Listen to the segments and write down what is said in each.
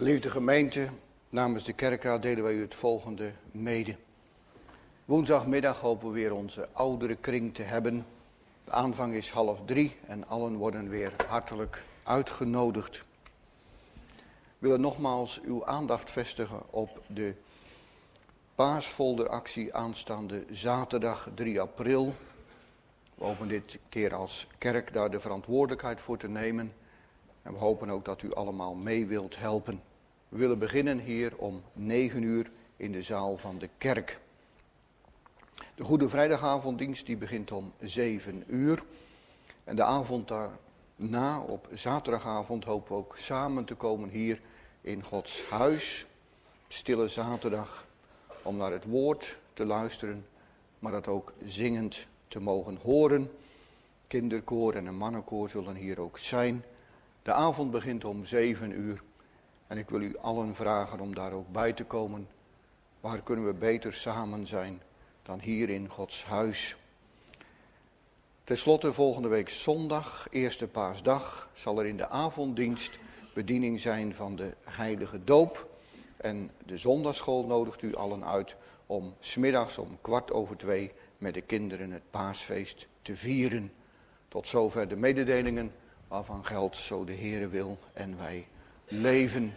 Geliefde gemeente, namens de kerkraad delen wij u het volgende mede. Woensdagmiddag hopen we weer onze oudere kring te hebben. De aanvang is 2:30 en allen worden weer hartelijk uitgenodigd. We willen nogmaals uw aandacht vestigen op de paasfolderactie aanstaande zaterdag 3 april. We hopen dit keer als kerk daar de verantwoordelijkheid voor te nemen. En we hopen ook dat u allemaal mee wilt helpen. We willen beginnen hier om 9 uur in de zaal van de kerk. De Goede Vrijdagavonddienst die begint om 7 uur. En de avond daarna, op zaterdagavond, hopen we ook samen te komen hier in Gods huis. Stille zaterdag, om naar het woord te luisteren, maar dat ook zingend te mogen horen. Kinderkoor en een mannenkoor zullen hier ook zijn. De avond begint om 7 uur. En ik wil u allen vragen om daar ook bij te komen. Waar kunnen we beter samen zijn dan hier in Gods huis? Ten slotte volgende week zondag, eerste paasdag, zal er in de avonddienst bediening zijn van de heilige doop. En de zondagschool nodigt u allen uit om 's middags om 2:15 met de kinderen het paasfeest te vieren. Tot zover de mededelingen waarvan geldt zo de Heere wil en wij leven.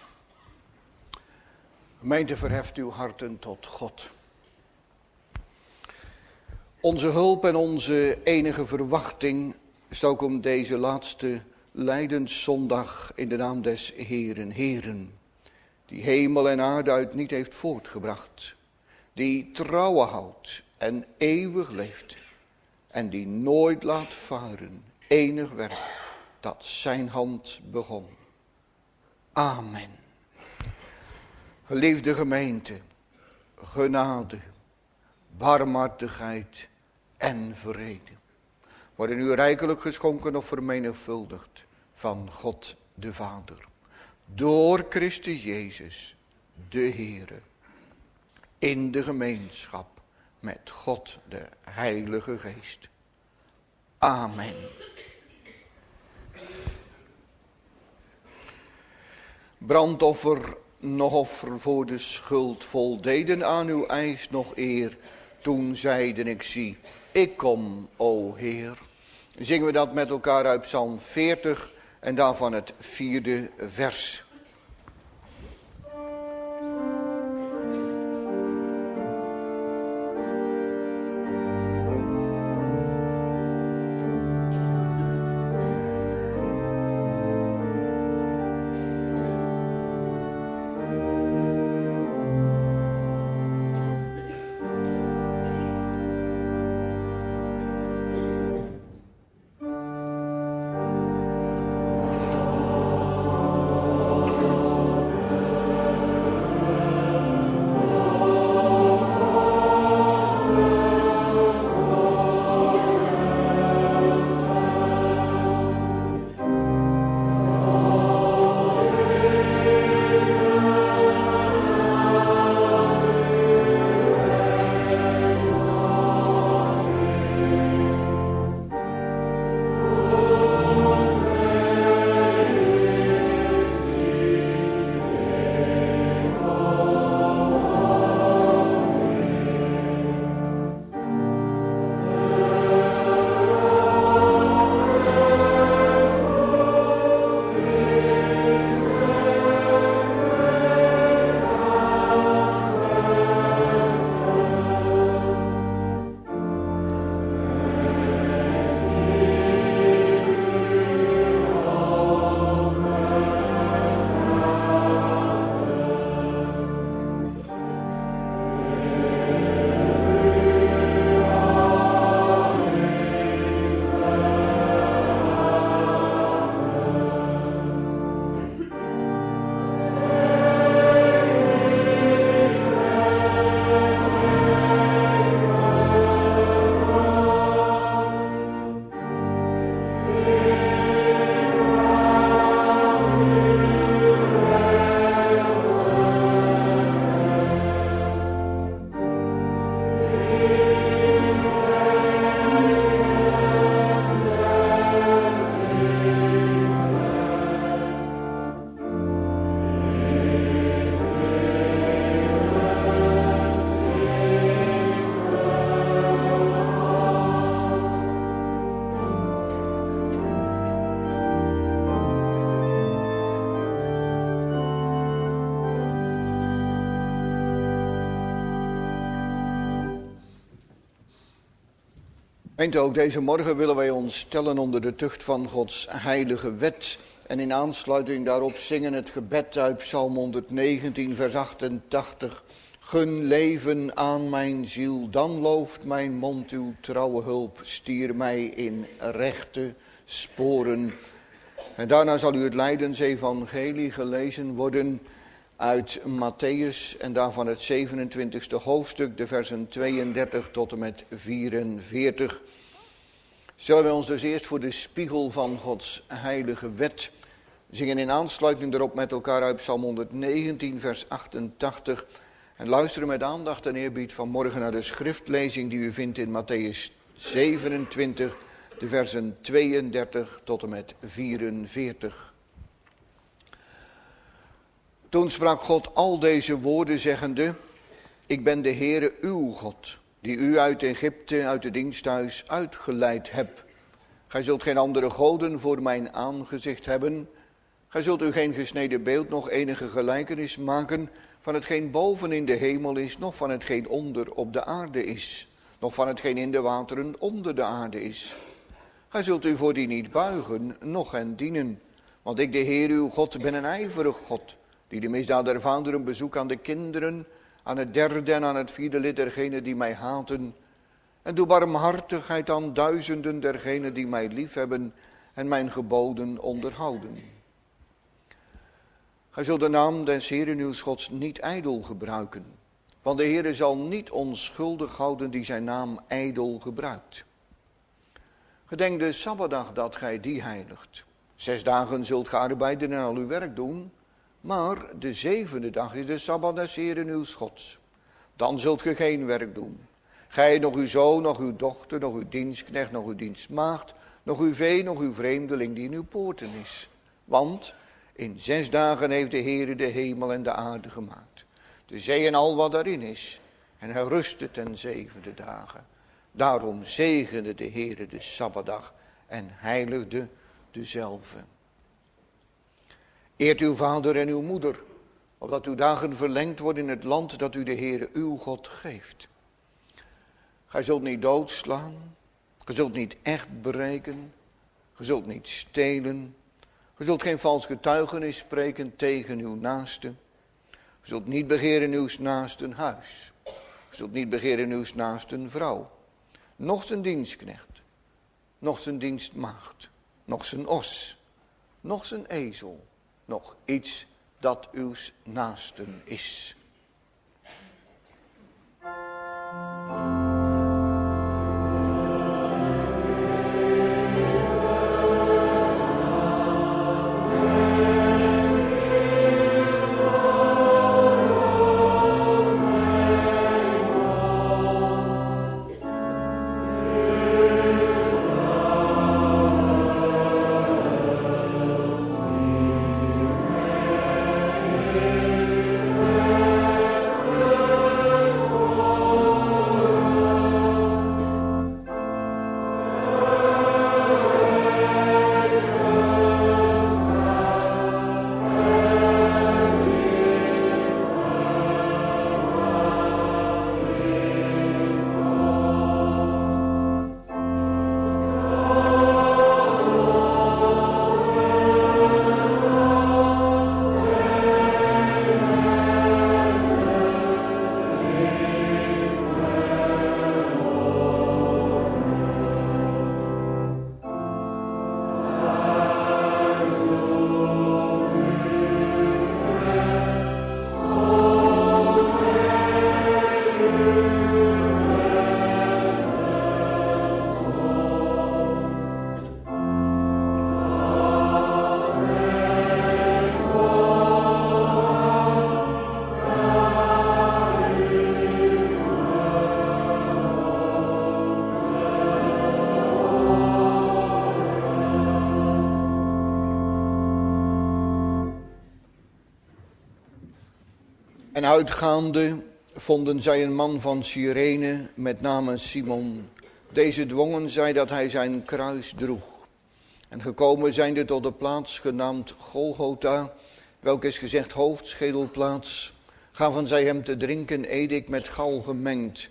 Gemeente, verheft uw harten tot God. Onze hulp en onze enige verwachting is ook om deze laatste lijdenszondag in de naam des Heeren, Heeren, die hemel en aarde uit niet heeft voortgebracht, die trouwen houdt en eeuwig leeft en die nooit laat varen enig werk dat zijn hand begon. Amen. Geliefde gemeente, genade, barmhartigheid en vrede worden u rijkelijk geschonken of vermenigvuldigd van God de Vader, door Christus Jezus, de Heere, in de gemeenschap met God de Heilige Geest. Amen. Brandoffer, nog offer voor de schuld voldeden aan uw eis nog eer. Toen zeiden ik zie, ik kom, o Heer. Zingen we dat met elkaar uit Psalm 40 en daarvan het 4e vers. Gemeente, ook deze morgen willen wij ons stellen onder de tucht van Gods heilige wet. En in aansluiting daarop zingen het gebed uit Psalm 119, vers 88. Gun leven aan mijn ziel, dan looft mijn mond uw trouwe hulp. Stier mij in rechte sporen. En daarna zal u het Lijdensevangelie gelezen worden uit Mattheüs en daarvan het 27e hoofdstuk, de versen 32 tot en met 44. Zullen wij ons dus eerst voor de spiegel van Gods heilige wet zingen in aansluiting daarop met elkaar uit Psalm 119, vers 88. En luisteren met aandacht en eerbied vanmorgen naar de schriftlezing die u vindt in Mattheüs 27, de versen 32 tot en met 44. Toen sprak God al deze woorden zeggende: Ik ben de Heere uw God, die u uit Egypte, uit het diensthuis uitgeleid heb. Gij zult geen andere goden voor mijn aangezicht hebben. Gij zult u geen gesneden beeld, nog enige gelijkenis maken van hetgeen boven in de hemel is, noch van hetgeen onder op de aarde is, noch van hetgeen in de wateren onder de aarde is. Gij zult u voor die niet buigen, noch hen dienen. Want ik, de Heer uw God, ben een ijverig God, die de misdaad der vaderen bezoekt aan de kinderen, aan het derde en aan het vierde lid dergenen die mij haten. En doe barmhartigheid aan duizenden dergenen die mij liefhebben en mijn geboden onderhouden. Gij zult de naam des Heeren uws Gods niet ijdel gebruiken, want de Heere zal niet onschuldig houden die zijn naam ijdel gebruikt. Gedenk de Sabbatdag dat gij die heiligt. 6 dagen zult ge arbeiden en al uw werk doen, maar de 7e dag is de Sabbat des Heeren uws Gods. Dan zult ge geen werk doen. Gij, nog uw zoon, nog uw dochter, nog uw dienstknecht, nog uw dienstmaagd, nog uw vee, nog uw vreemdeling die in uw poorten is. Want in 6 dagen heeft de Heere de hemel en de aarde gemaakt, de zee en al wat daarin is, en hij rustte ten 7e dagen. Daarom zegende de Heere de Sabbatdag en heiligde dezelve. Eert uw vader en uw moeder, opdat uw dagen verlengd worden in het land dat u de Heere uw God geeft. Gij zult niet doodslaan, gij zult niet echt breken, gij zult niet stelen, gij zult geen vals getuigenis spreken tegen uw naaste. Gij zult niet begeren uws naasten huis, gij zult niet begeren uws naasten vrouw, noch zijn dienstknecht, noch zijn dienstmaagd, noch zijn os, noch zijn ezel, nog iets dat uws naasten is. En uitgaande vonden zij een man van Cyrene met name Simon. Deze dwongen zij dat hij zijn kruis droeg. En gekomen zijnde tot de plaats genaamd Golgotha, welke is gezegd hoofdschedelplaats, gaven zij hem te drinken edik met gal gemengd.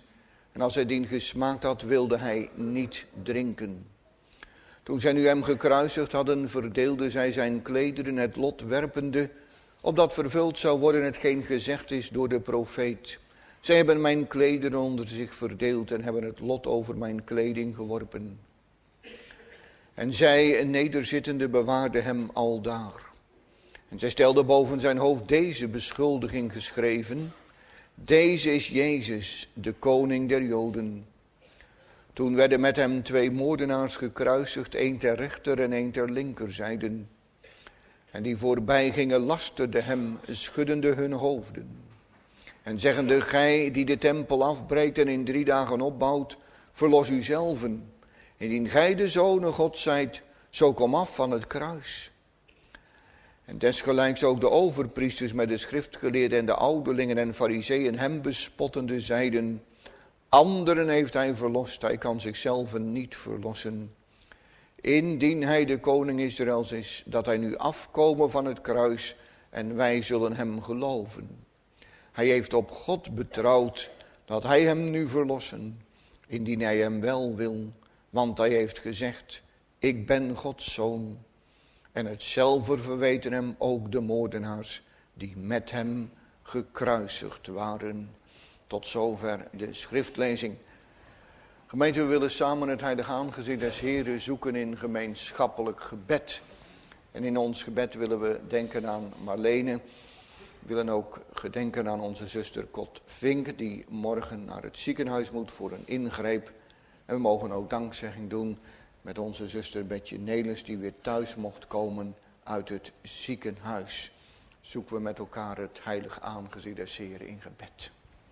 En als hij dien gesmaakt had, wilde hij niet drinken. Toen zij nu hem gekruisigd hadden, verdeelden zij zijn klederen, het lot werpende, opdat vervuld zou worden hetgeen gezegd is door de profeet. Zij hebben mijn klederen onder zich verdeeld en hebben het lot over mijn kleding geworpen. En zij, nederzittende, bewaarden hem aldaar. En zij stelden boven zijn hoofd deze beschuldiging geschreven: deze is Jezus, de koning der Joden. Toen werden met hem 2 moordenaars gekruisigd, 1 ter rechter en 1 ter linkerzijden. En die voorbij gingen lasterden hem, schuddende hun hoofden. En zeggende: gij die de tempel afbreekt en in 3 dagen opbouwt, verlos uzelven. Indien gij de zonen Gods zijt, zo kom af van het kruis. En desgelijks ook de overpriesters met de schriftgeleerden en de ouderlingen en farizeeën hem bespottende zeiden: anderen heeft hij verlost, hij kan zichzelf niet verlossen. Indien hij de koning Israëls is, dat hij nu afkomen van het kruis en wij zullen hem geloven. Hij heeft op God betrouwd dat hij hem nu verlossen, indien hij hem wel wil, want hij heeft gezegd: ik ben Gods zoon. En hetzelfde verweten hem ook de moordenaars die met hem gekruisigd waren. Tot zover de schriftlezing. Gemeente, we willen samen het heilige aangezicht des Heren zoeken in gemeenschappelijk gebed. En in ons gebed willen we denken aan Marlene. We willen ook gedenken aan onze zuster Kot Vink, die morgen naar het ziekenhuis moet voor een ingreep. En we mogen ook dankzegging doen met onze zuster Betje Nelis, die weer thuis mocht komen uit het ziekenhuis. Zoeken we met elkaar het heilig aangezicht des Heren in gebed.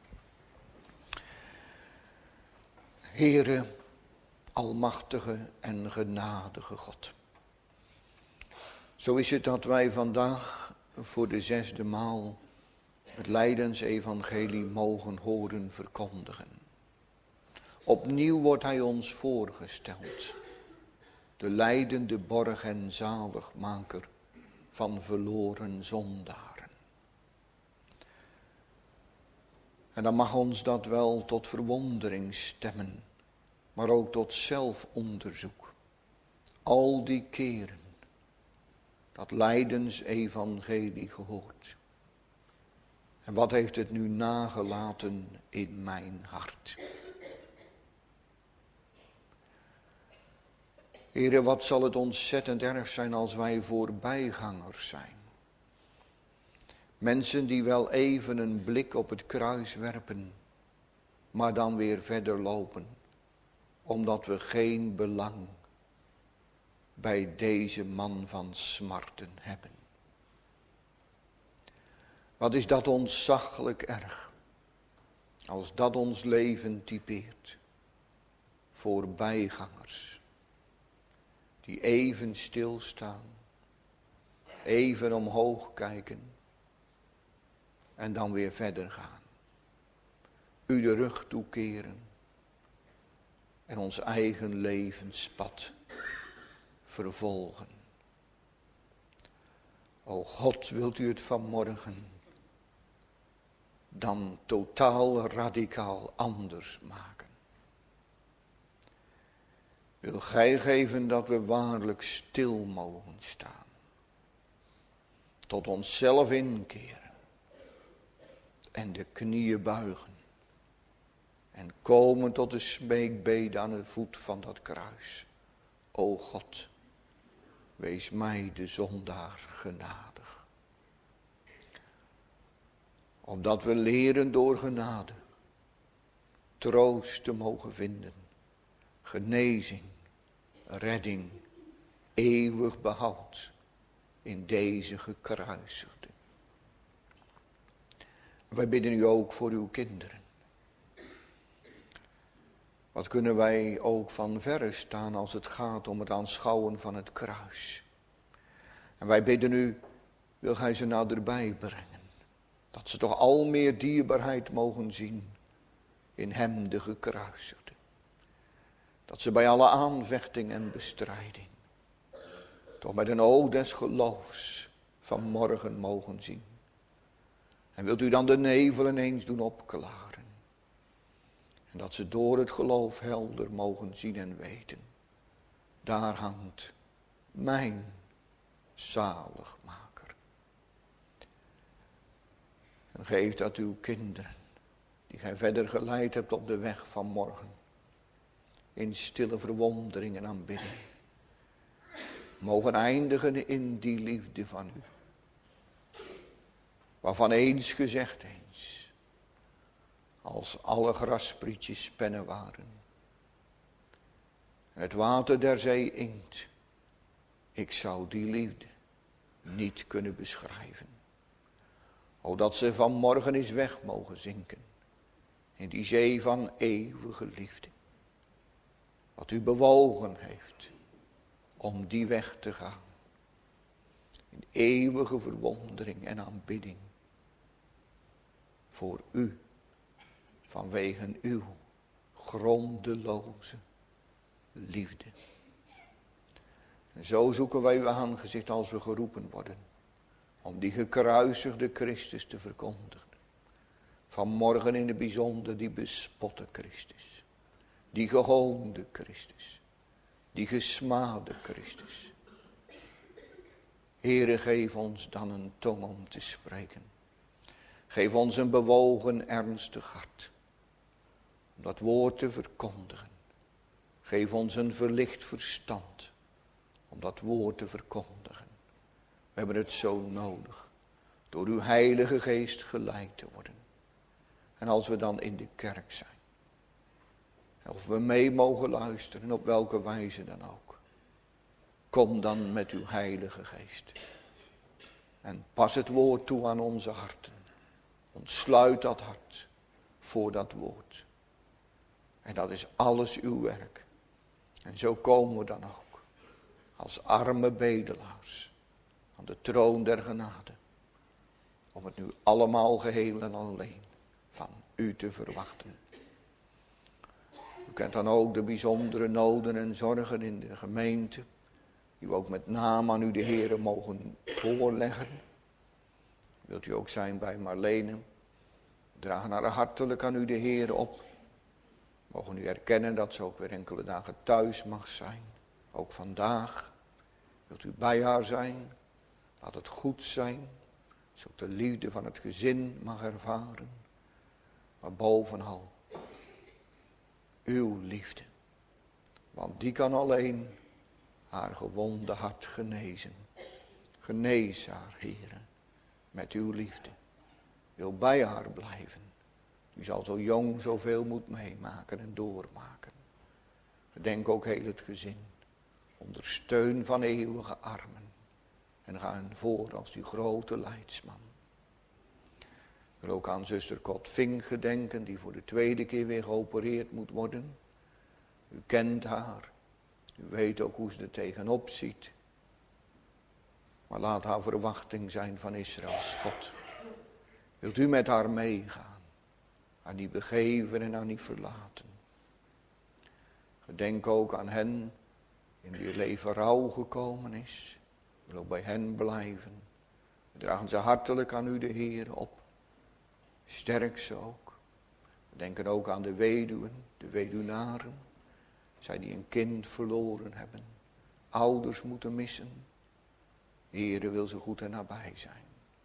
Heere, almachtige en genadige God. Zo is het dat wij vandaag voor de 6e maal het lijdensevangelie mogen horen verkondigen. Opnieuw wordt hij ons voorgesteld. De lijdende borg en zaligmaker van verloren zondaren. En dan mag ons dat wel tot verwondering stemmen, maar ook tot zelfonderzoek. Al die keren dat lijdensevangelie gehoord. En wat heeft het nu nagelaten in mijn hart? Heere, wat zal het ontzettend erg zijn als wij voorbijgangers zijn. Mensen die wel even een blik op het kruis werpen, maar dan weer verder lopen, omdat we geen belang bij deze man van smarten hebben. Wat is dat ontzaglijk erg, als dat ons leven typeert. Voorbijgangers. Die even stilstaan, even omhoog kijken en dan weer verder gaan. U de rug toekeren en ons eigen levenspad vervolgen. O God, wilt u het vanmorgen dan totaal radicaal anders maken? Wil gij geven dat we waarlijk stil mogen staan. Tot onszelf inkeren. En de knieën buigen. En komen tot de smeekbede aan de voet van dat kruis. O God, wees mij de zondaar genadig. Opdat we leren door genade troost te mogen vinden. Genezing, redding, eeuwig behoud in deze gekruisigde. Wij bidden u ook voor uw kinderen. Wat kunnen wij ook van verre staan als het gaat om het aanschouwen van het kruis. En wij bidden u, wil gij ze naderbij brengen. Dat ze toch al meer dierbaarheid mogen zien in hem de gekruisigde. Dat ze bij alle aanvechting en bestrijding toch met een oog des geloofs vanmorgen mogen zien. En wilt u dan de nevelen eens doen opklaren. En dat ze door het geloof helder mogen zien en weten. Daar hangt mijn zaligmaker. En geef dat uw kinderen, die gij verder geleid hebt op de weg van morgen, in stille verwondering en aanbidding, mogen eindigen in die liefde van u. Waarvan eens gezegd eens, als alle grassprietjes pennen waren, en het water der zee inkt, ik zou die liefde niet kunnen beschrijven. O, dat ze vanmorgen eens weg mogen zinken, in die zee van eeuwige liefde. Wat u bewogen heeft om die weg te gaan. In eeuwige verwondering en aanbidding. Voor u, vanwege uw grondeloze liefde. En zo zoeken wij uw aangezicht als we geroepen worden. Om die gekruisigde Christus te verkondigen. Vanmorgen in het bijzonder die bespotte Christus. Die gehoonde Christus. Die gesmade Christus. Heere, geef ons dan een tong om te spreken. Geef ons een bewogen, ernstig hart. Om dat woord te verkondigen. Geef ons een verlicht verstand. Om dat woord te verkondigen. We hebben het zo nodig. Door uw Heilige Geest geleid te worden. En als we dan in de kerk zijn. Of we mee mogen luisteren, op welke wijze dan ook. Kom dan met uw Heilige Geest. En pas het woord toe aan onze harten. Ontsluit dat hart voor dat woord. En dat is alles uw werk. En zo komen we dan ook. Als arme bedelaars. Aan de troon der genade. Om het nu allemaal geheel en alleen van u te verwachten. U kent dan ook de bijzondere noden en zorgen in de gemeente. Die we ook met name aan u de Heere mogen voorleggen. Wilt u ook zijn bij Marlene. Dragen haar hartelijk aan u de Heere op. Mogen u erkennen dat ze ook weer enkele dagen thuis mag zijn. Ook vandaag. Wilt u bij haar zijn. Laat het goed zijn. Ze ook de liefde van het gezin mag ervaren. Maar bovenal uw liefde. Want die kan alleen haar gewonde hart genezen. Genees haar, Heere, met uw liefde. Wil bij haar blijven. U zal zo jong zoveel moet meemaken en doormaken. Gedenk ook heel het gezin. Onder steun van eeuwige armen. En ga hen voor als die grote leidsman. Ik wil ook aan zuster Kotving gedenken, die voor de tweede keer weer geopereerd moet worden. U kent haar. U weet ook hoe ze er tegenop ziet. Maar laat haar verwachting zijn van Israëls God. Wilt u met haar meegaan? Haar niet begeven en haar niet verlaten. Gedenk ook aan hen in wie het leven rouw gekomen is. Wil ook bij hen blijven. We dragen ze hartelijk aan u de Heer op. Sterk ze ook. We denken ook aan de weduwen, de weduwnaren. Zij die een kind verloren hebben. Ouders moeten missen. Heere, wil ze goed en nabij zijn.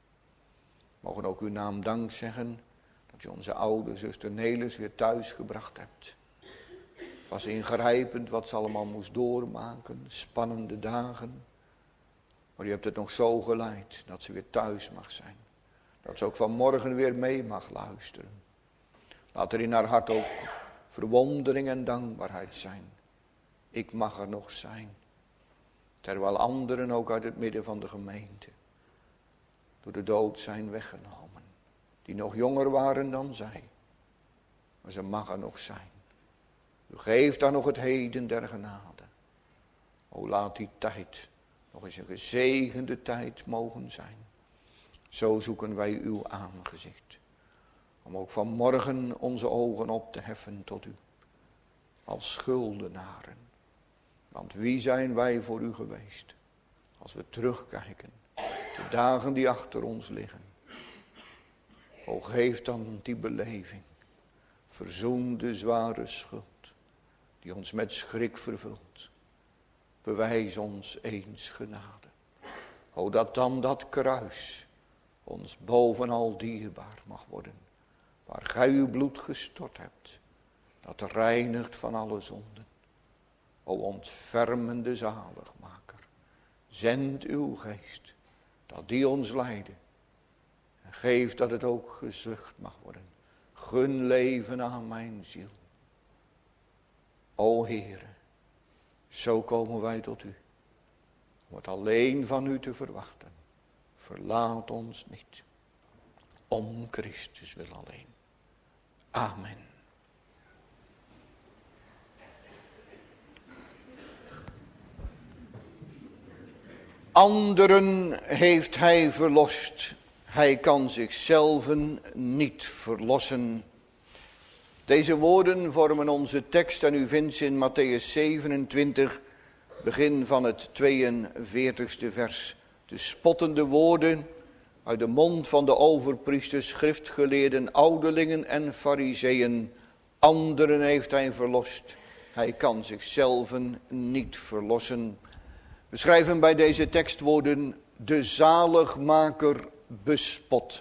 Mogen ook uw naam dank zeggen dat je onze oude zuster Nelis weer thuis gebracht hebt. Het was ingrijpend wat ze allemaal moest doormaken. Spannende dagen. Maar u hebt het nog zo geleid dat ze weer thuis mag zijn. Dat ze ook vanmorgen weer mee mag luisteren. Laat er in haar hart ook verwondering en dankbaarheid zijn. Ik mag er nog zijn. Terwijl anderen ook uit het midden van de gemeente door de dood zijn weggenomen. Die nog jonger waren dan zij. Maar ze mag er nog zijn. U geeft daar nog het heden der genade. O, laat die tijd nog eens een gezegende tijd mogen zijn. Zo zoeken wij uw aangezicht. Om ook vanmorgen onze ogen op te heffen tot u. Als schuldenaren. Want wie zijn wij voor u geweest? Als we terugkijken. De dagen die achter ons liggen. O, geef dan die beleving verzoen de zware schuld die ons met schrik vervult. Bewijs ons eens genade. O, dat dan dat kruis ons bovenal dierbaar mag worden, waar gij uw bloed gestort hebt, dat reinigt van alle zonden. O ontfermende zaligmaker, zend uw geest, dat die ons leidde, en geef dat het ook gezucht mag worden. Gun leven aan mijn ziel. O Heere, zo komen wij tot u, om het alleen van u te verwachten. Verlaat ons niet, om Christus wil alleen. Amen. Anderen heeft hij verlost, hij kan zichzelven niet verlossen. Deze woorden vormen onze tekst en u vindt ze in Mattheüs 27, begin van het 42e vers. De spottende woorden uit de mond van de overpriesters, schriftgeleerden, ouderlingen en farizeeën. Anderen heeft hij verlost, hij kan zichzelven niet verlossen. We schrijven bij deze tekstwoorden de zaligmaker bespot.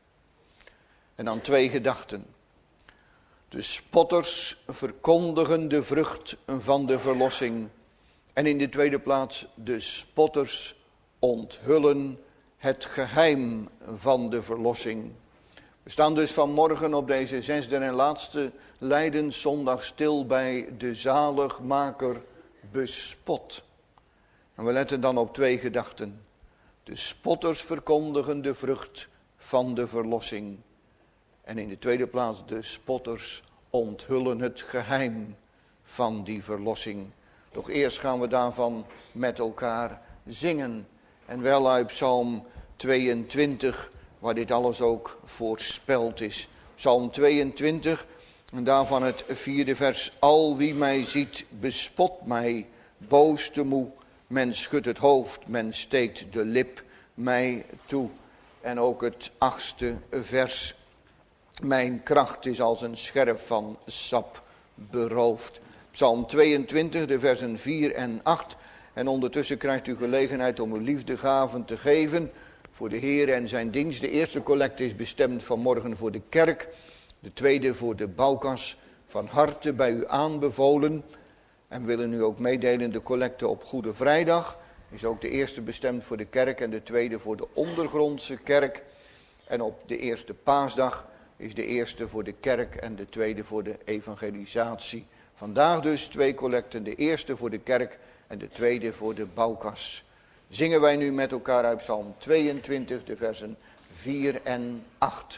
En dan twee gedachten. De spotters verkondigen de vrucht van de verlossing. En in de tweede plaats, de spotters onthullen het geheim van de verlossing. We staan dus vanmorgen op deze zesde en laatste Lijdenszondag stil bij de zaligmaker bespot. En we letten dan op twee gedachten. De spotters verkondigen de vrucht van de verlossing. En in de tweede plaats, de spotters onthullen het geheim van die verlossing. Doch eerst gaan we daarvan met elkaar zingen. En wel uit Psalm 22, waar dit alles ook voorspeld is. Psalm 22, en daarvan het 4e vers. Al wie mij ziet, bespot mij, boos te moe. Men schudt het hoofd, men steekt de lip mij toe. En ook het 8e vers. Mijn kracht is als een scherf van sap beroofd. Psalm 22, de versen 4 en 8. En ondertussen krijgt u gelegenheid om uw liefdegaven te geven voor de Heer en zijn dienst. De eerste collecte is bestemd vanmorgen voor de kerk. De tweede voor de bouwkas. Van harte bij u aanbevolen. En we willen u ook meedelen, de collecte op Goede Vrijdag is ook de eerste bestemd voor de kerk en de tweede voor de ondergrondse kerk. En op de eerste paasdag is de eerste voor de kerk en de tweede voor de evangelisatie. Vandaag dus twee collecten, de eerste voor de kerk en de tweede voor de bouwkas. Zingen wij nu met elkaar uit Psalm 22, de versen 4 en 8.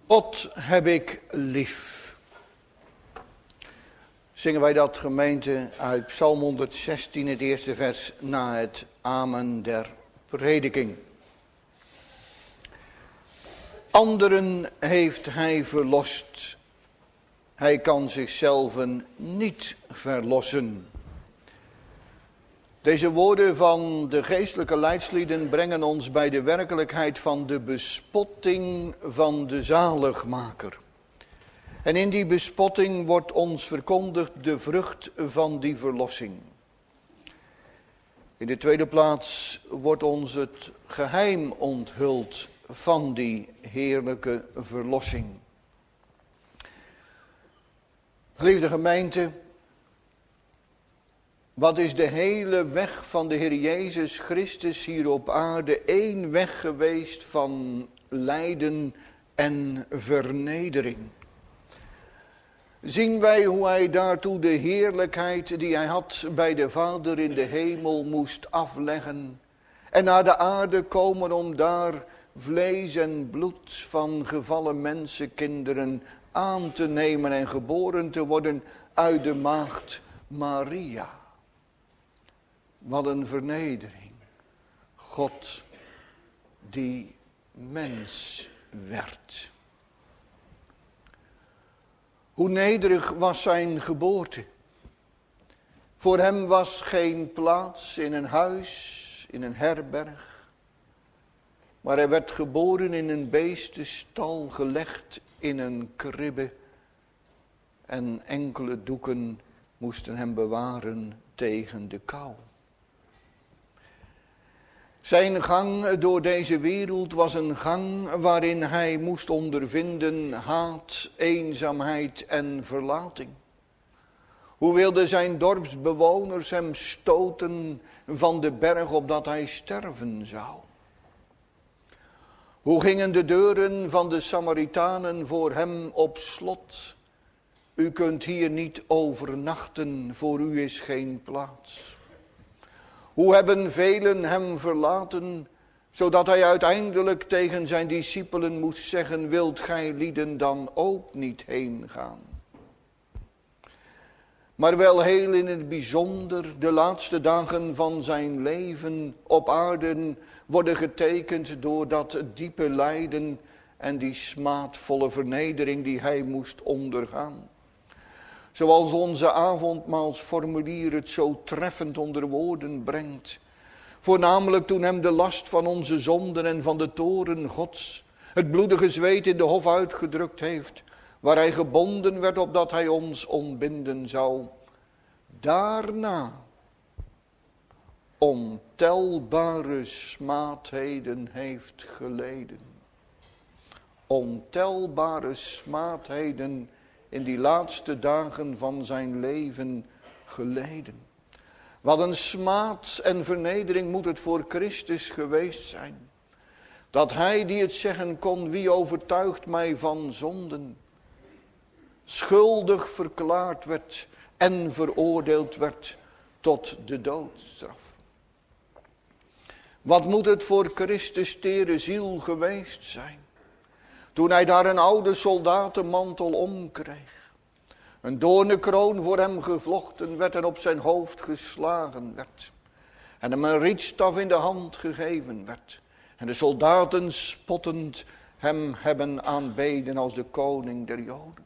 God heb ik lief. Zingen wij dat, gemeente, uit Psalm 116, het eerste vers na het amen der prediking. Anderen heeft hij verlost. Hij kan zichzelf niet verlossen. Deze woorden van de geestelijke leidslieden brengen ons bij de werkelijkheid van de bespotting van de zaligmaker. En in die bespotting wordt ons verkondigd de vrucht van die verlossing. In de tweede plaats wordt ons het geheim onthuld van die heerlijke verlossing. Geliefde gemeente, wat is de hele weg van de Heer Jezus Christus hier op aarde? Één weg geweest van lijden en vernedering. Zien wij hoe hij daartoe de heerlijkheid die hij had bij de Vader in de hemel moest afleggen. En naar de aarde komen om daar vlees en bloed van gevallen mensenkinderen aan te nemen en geboren te worden uit de maagd Maria. Wat een vernedering. God die mens werd. Hoe nederig was zijn geboorte. Voor hem was geen plaats in een huis, in een herberg. Maar hij werd geboren in een beestenstal, gelegd in een kribbe. En enkele doeken moesten hem bewaren tegen de kou. Zijn gang door deze wereld was een gang waarin hij moest ondervinden haat, eenzaamheid en verlating. Hoe wilden zijn dorpsbewoners hem stoten van de berg opdat hij sterven zou? Hoe gingen de deuren van de Samaritanen voor hem op slot? U kunt hier niet overnachten, voor u is geen plaats. Hoe hebben velen hem verlaten, zodat hij uiteindelijk tegen zijn discipelen moest zeggen, wilt gij lieden dan ook niet heen gaan? Maar wel heel in het bijzonder, de laatste dagen van zijn leven op aarde worden getekend door dat diepe lijden en die smaadvolle vernedering die hij moest ondergaan. Zoals onze avondmaalsformulier het zo treffend onder woorden brengt. Voornamelijk toen hem de last van onze zonden en van de toorn Gods het bloedige zweet in de hof uitgedrukt heeft, waar hij gebonden werd opdat hij ons ontbinden zou. Daarna ontelbare smaadheden heeft geleden. Ontelbare smaadheden in die laatste dagen van zijn leven geleden. Wat een smaad en vernedering moet het voor Christus geweest zijn. Dat hij die het zeggen kon, wie overtuigt mij van zonden, schuldig verklaard werd en veroordeeld werd tot de doodstraf. Wat moet het voor Christus tere ziel geweest zijn, toen hij daar een oude soldatenmantel omkreeg, een doornenkroon voor hem gevlochten werd en op zijn hoofd geslagen werd, en hem een rietstaf in de hand gegeven werd, en de soldaten spottend hem hebben aanbeden als de koning der Joden.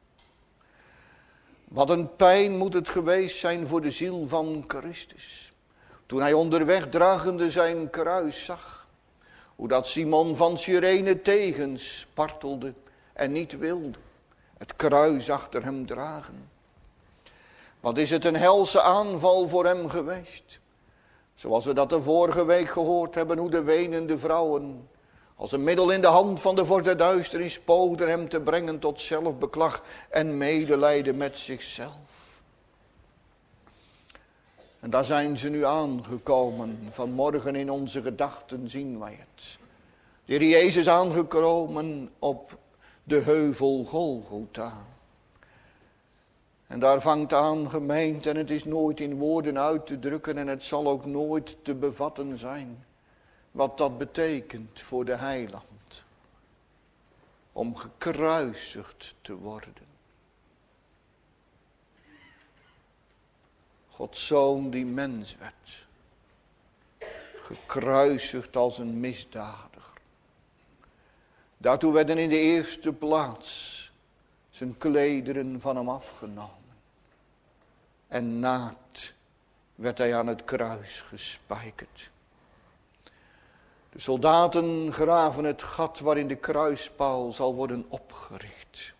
Wat een pijn moet het geweest zijn voor de ziel van Christus, toen hij onderweg dragende zijn kruis zag, hoe dat Simon van Cyrene tegenspartelde en niet wilde het kruis achter hem dragen. Wat is het een helse aanval voor hem geweest. Zoals we dat de vorige week gehoord hebben, hoe de wenende vrouwen als een middel in de hand van de vorst der duisternis poogden hem te brengen tot zelfbeklag en medelijden met zichzelf. En daar zijn ze nu aangekomen. Vanmorgen in onze gedachten zien wij het. De Heer Jezus aangekomen op de heuvel Golgotha. En daar vangt aan, gemeente, en het is nooit in woorden uit te drukken en het zal ook nooit te bevatten zijn wat dat betekent voor de heiland. om gekruisigd te worden. Gods Zoon die mens werd. Gekruisigd als een misdadiger. Daartoe werden in de eerste plaats zijn klederen van hem afgenomen. En naakt werd hij aan het kruis gespijkerd. De soldaten graven het gat waarin de kruispaal zal worden opgericht.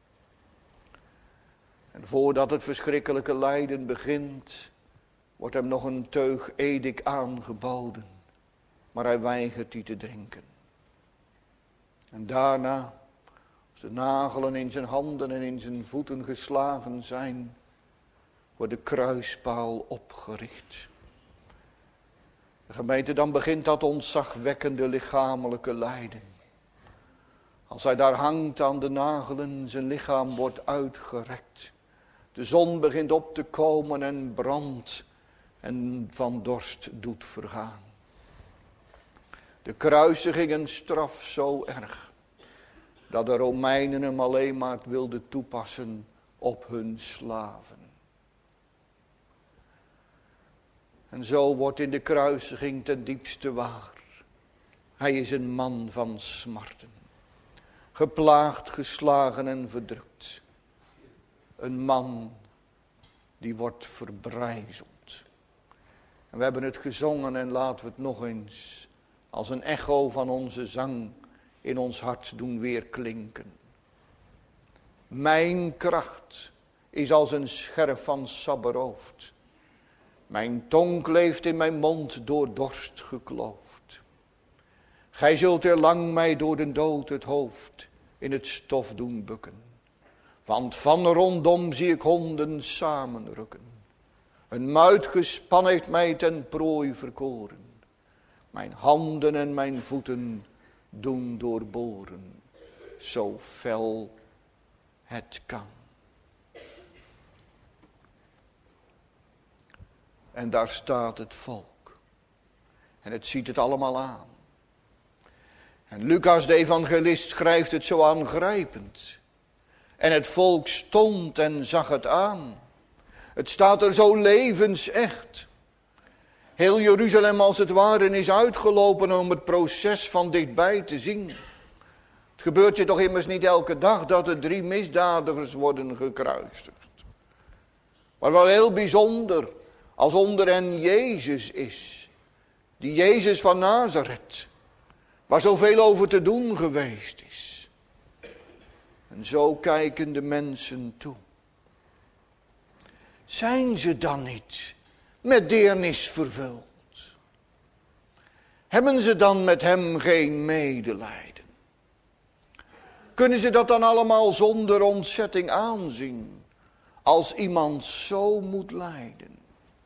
En voordat het verschrikkelijke lijden begint, wordt hem nog een teug edik aangeboden. Maar hij weigert die te drinken. En daarna, als de nagelen in zijn handen en in zijn voeten geslagen zijn, wordt de kruispaal opgericht. De gemeente, dan begint dat ontzagwekkende lichamelijke lijden. Als hij daar hangt aan de nagelen, zijn lichaam wordt uitgerekt. De zon begint op te komen en brandt en van dorst doet vergaan. De kruisiging een straf zo erg, dat de Romeinen hem alleen maar wilden toepassen op hun slaven. En zo wordt in de kruisiging ten diepste waar. Hij is een man van smarten. Geplaagd, geslagen en verdrukt. Een man die wordt verbrijzeld. En we hebben het gezongen en laten we het nog eens als een echo van onze zang in ons hart doen weerklinken. Mijn kracht is als een scherf van sabberhoofd. Mijn tong kleeft in mijn mond door dorst gekloofd. Gij zult erlang mij door de dood het hoofd in het stof doen bukken. Want van rondom zie ik honden samenrukken. Een muitgespan heeft mij ten prooi verkoren. Mijn handen en mijn voeten doen doorboren, zo fel het kan. En daar staat het volk. En het ziet het allemaal aan. En Lucas de evangelist schrijft het zo aangrijpend. En het volk stond en zag het aan. Het staat er zo levensecht. Heel Jeruzalem als het ware is uitgelopen om het proces van dichtbij te zien. Het gebeurt je toch immers niet elke dag dat er 3 misdadigers worden gekruisigd. Maar wel heel bijzonder als onder hen Jezus is. Die Jezus van Nazareth. Waar zoveel over te doen geweest is. En zo kijken de mensen toe. Zijn ze dan niet met deernis vervuld? Hebben ze dan met hem geen medelijden? Kunnen ze dat dan allemaal zonder ontzetting aanzien, als iemand zo moet lijden?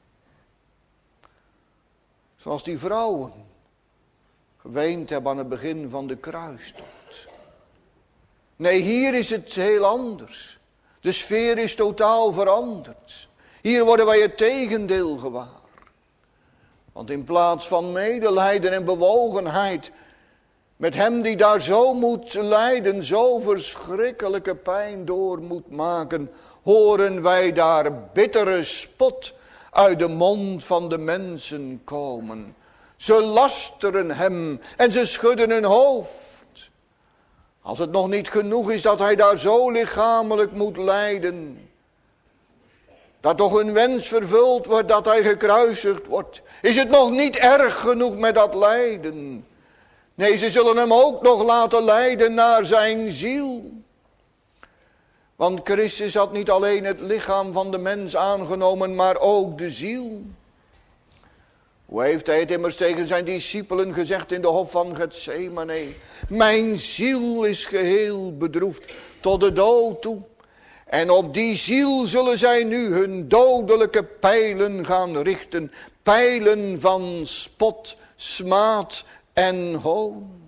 Zoals die vrouwen geweend hebben aan het begin van de kruistocht. Nee, hier is het heel anders. De sfeer is totaal veranderd. Hier worden wij het tegendeel gewaar. Want in plaats van medelijden en bewogenheid met hem die daar zo moet lijden, zo verschrikkelijke pijn door moet maken, horen wij daar bittere spot uit de mond van de mensen komen. Ze lasteren hem en ze schudden hun hoofd. Als het nog niet genoeg is dat hij daar zo lichamelijk moet lijden, dat toch hun wens vervuld wordt dat hij gekruisigd wordt, is het nog niet erg genoeg met dat lijden. Nee, ze zullen hem ook nog laten lijden naar zijn ziel. Want Christus had niet alleen het lichaam van de mens aangenomen, maar ook de ziel. Hoe heeft hij het immers tegen zijn discipelen gezegd in de hof van Getsemane? Mijn ziel is geheel bedroefd tot de dood toe. En op die ziel zullen zij nu hun dodelijke pijlen gaan richten. Pijlen van spot, smaad en hoon.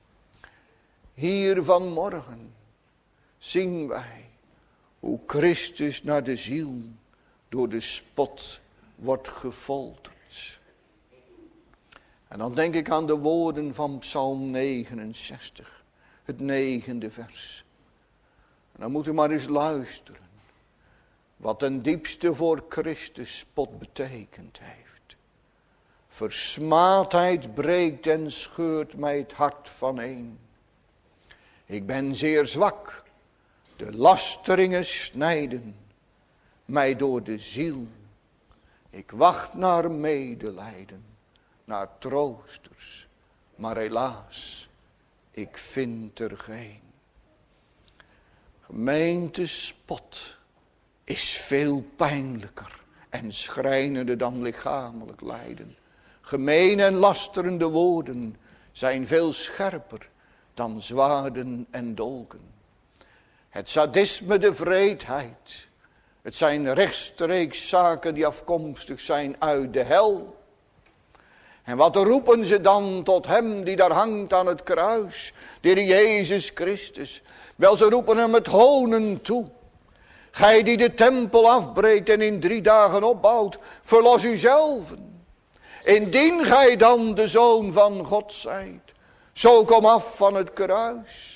Hier vanmorgen zien wij hoe Christus naar de ziel door de spot wordt gefolterd. En dan denk ik aan de woorden van Psalm 69. het 9e vers. En dan moet u maar eens luisteren. Wat ten diepste voor Christus spot betekend heeft. Versmaadheid breekt en scheurt mij het hart vaneen. Ik ben zeer zwak. De lasteringen snijden mij door de ziel. Ik wacht naar medelijden, naar troosters. Maar helaas, ik vind er geen. Gemeente, spot is veel pijnlijker en schrijnender dan lichamelijk lijden. Gemeen en lasterende woorden zijn veel scherper dan zwaarden en dolken. Het sadisme, de wreedheid, het zijn rechtstreeks zaken die afkomstig zijn uit de hel. En wat roepen ze dan tot hem die daar hangt aan het kruis, de Heer Jezus Christus? Wel, ze roepen hem het honen toe. Gij die de tempel afbreekt en in 3 dagen opbouwt, verlos uzelven. Indien gij dan de Zoon van God zijt, zo kom af van het kruis.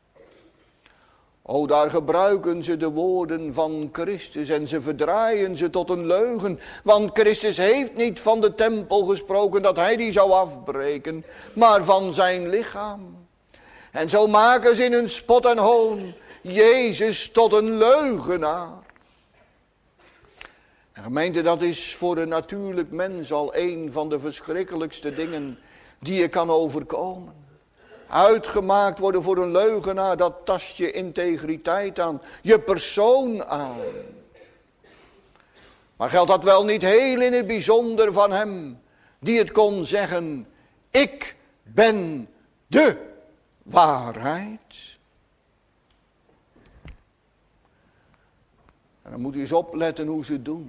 O, daar gebruiken ze de woorden van Christus en ze verdraaien ze tot een leugen. Want Christus heeft niet van de tempel gesproken dat hij die zou afbreken, maar van zijn lichaam. En zo maken ze in hun spot en hoon Jezus tot een leugenaar. En gemeente, dat is voor een natuurlijk mens al een van de verschrikkelijkste dingen die je kan overkomen. Uitgemaakt worden voor een leugenaar, dat tast je integriteit aan, je persoon aan. Maar geldt dat wel niet heel in het bijzonder van hem, die het kon zeggen, ik ben de waarheid. En dan moet u eens opletten hoe ze het doen.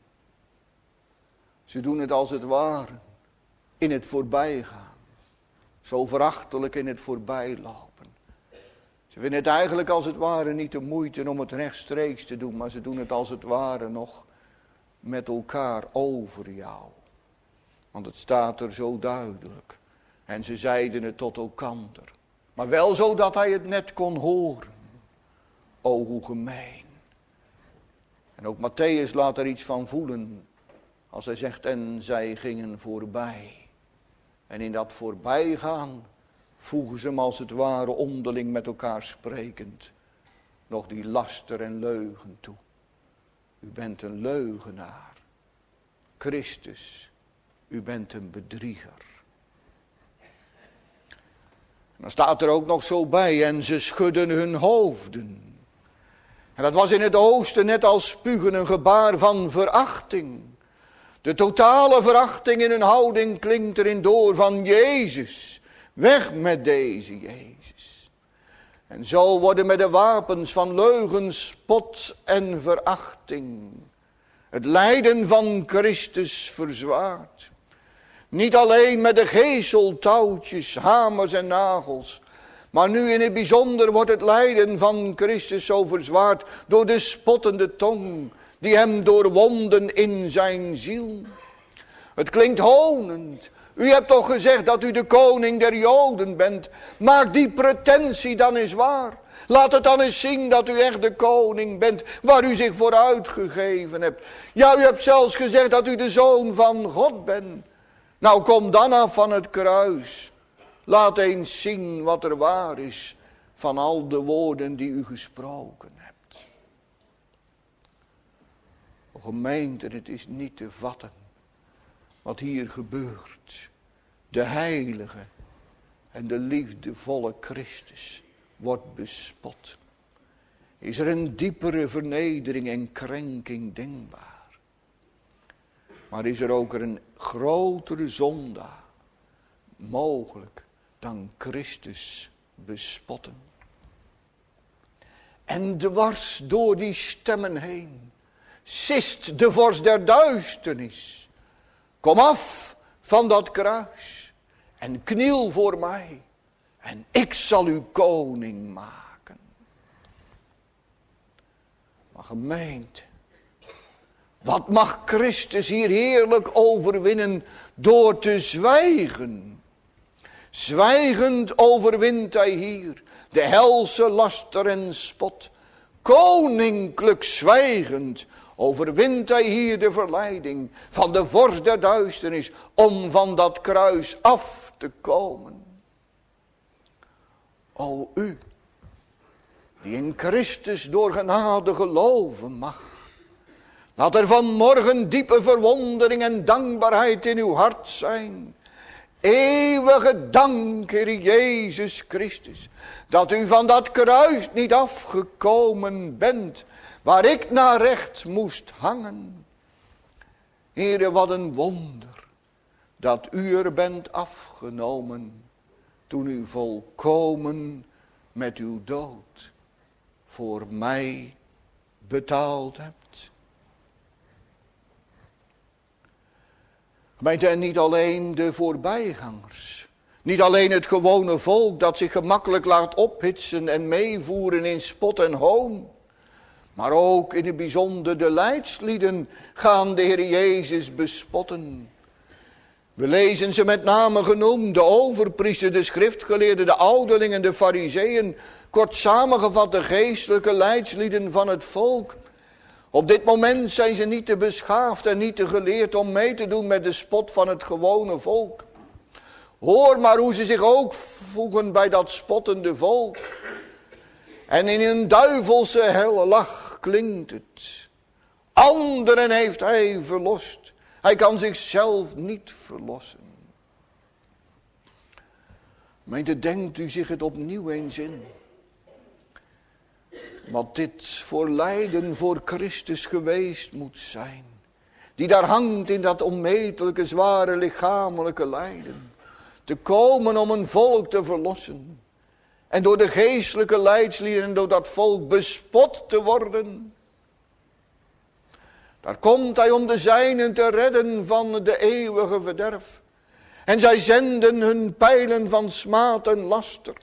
Ze doen het als het ware in het voorbijgaan. Zo verachtelijk in het voorbijlopen. Ze vinden het eigenlijk als het ware niet de moeite om het rechtstreeks te doen. Maar ze doen het als het ware nog met elkaar over jou. Want het staat er zo duidelijk. En ze zeiden het tot elkander. Maar wel zo dat hij het net kon horen. O, hoe gemeen. En ook Matthäus laat er iets van voelen. Als hij zegt, en zij gingen voorbij. En in dat voorbijgaan voegen ze hem als het ware onderling met elkaar sprekend nog die laster en leugen toe. U bent een leugenaar. Christus, u bent een bedrieger. En dan staat er ook nog zo bij, en ze schudden hun hoofden. En dat was in het oosten net als spugen een gebaar van verachting. De totale verachting in hun houding klinkt erin door van Jezus. Weg met deze Jezus. En zo worden met de wapens van leugen, spot en verachting het lijden van Christus verzwaard. Niet alleen met de geeseltouwtjes, hamers en nagels. Maar nu in het bijzonder wordt het lijden van Christus zo verzwaard door de spottende tong die hem doorwonden in zijn ziel. Het klinkt honend. U hebt toch gezegd dat u de koning der Joden bent. Maak die pretentie dan eens waar. Laat het dan eens zien dat u echt de koning bent waar u zich voor uitgegeven hebt. Ja, u hebt zelfs gezegd dat u de Zoon van God bent. Nou, kom dan af van het kruis. Laat eens zien wat er waar is van al de woorden die u gesproken hebt. O gemeente, het is niet te vatten wat hier gebeurt. De heilige en de liefdevolle Christus wordt bespot. Is er een diepere vernedering en krenking denkbaar? Maar is er ook een grotere zondaar mogelijk dan Christus bespotten? En dwars door die stemmen heen sist de vorst der duisternis. Kom af van dat kruis en kniel voor mij en ik zal u koning maken. Maar gemeente, wat mag Christus hier heerlijk overwinnen door te zwijgen? Zwijgend overwint hij hier de helse laster en spot. Koninklijk zwijgend overwint hij hier de verleiding van de vorst der duisternis om van dat kruis af te komen. O u, die in Christus door genade geloven mag. Laat er vanmorgen diepe verwondering en dankbaarheid in uw hart zijn. Eeuwige dank, Heer Jezus Christus, dat u van dat kruis niet afgekomen bent, waar ik naar rechts moest hangen. Heere, wat een wonder, dat u er bent afgenomen, toen u volkomen met uw dood voor mij betaald hebt. Gemeente, en niet alleen de voorbijgangers. Niet alleen het gewone volk dat zich gemakkelijk laat ophitsen en meevoeren in spot en hoon. Maar ook in het bijzonder de leidslieden gaan de Heer Jezus bespotten. We lezen ze met name genoemd, de overpriester, de schriftgeleerden, de ouderlingen, de farizeeën. Kort samengevat de geestelijke leidslieden van het volk. Op dit moment zijn ze niet te beschaafd en niet te geleerd om mee te doen met de spot van het gewone volk. Hoor maar hoe ze zich ook voegen bij dat spottende volk. En in een duivelse helle lach klinkt het. Anderen heeft hij verlost. Hij kan zichzelf niet verlossen. Gemeente, denkt u zich het opnieuw eens in. Wat dit voor lijden voor Christus geweest moet zijn. Die daar hangt in dat onmetelijke zware lichamelijke lijden. Te komen om een volk te verlossen. En door de geestelijke leidslieden en door dat volk bespot te worden. Daar komt hij om de zijnen te redden van de eeuwige verderf. En zij zenden hun pijlen van smaad en laster.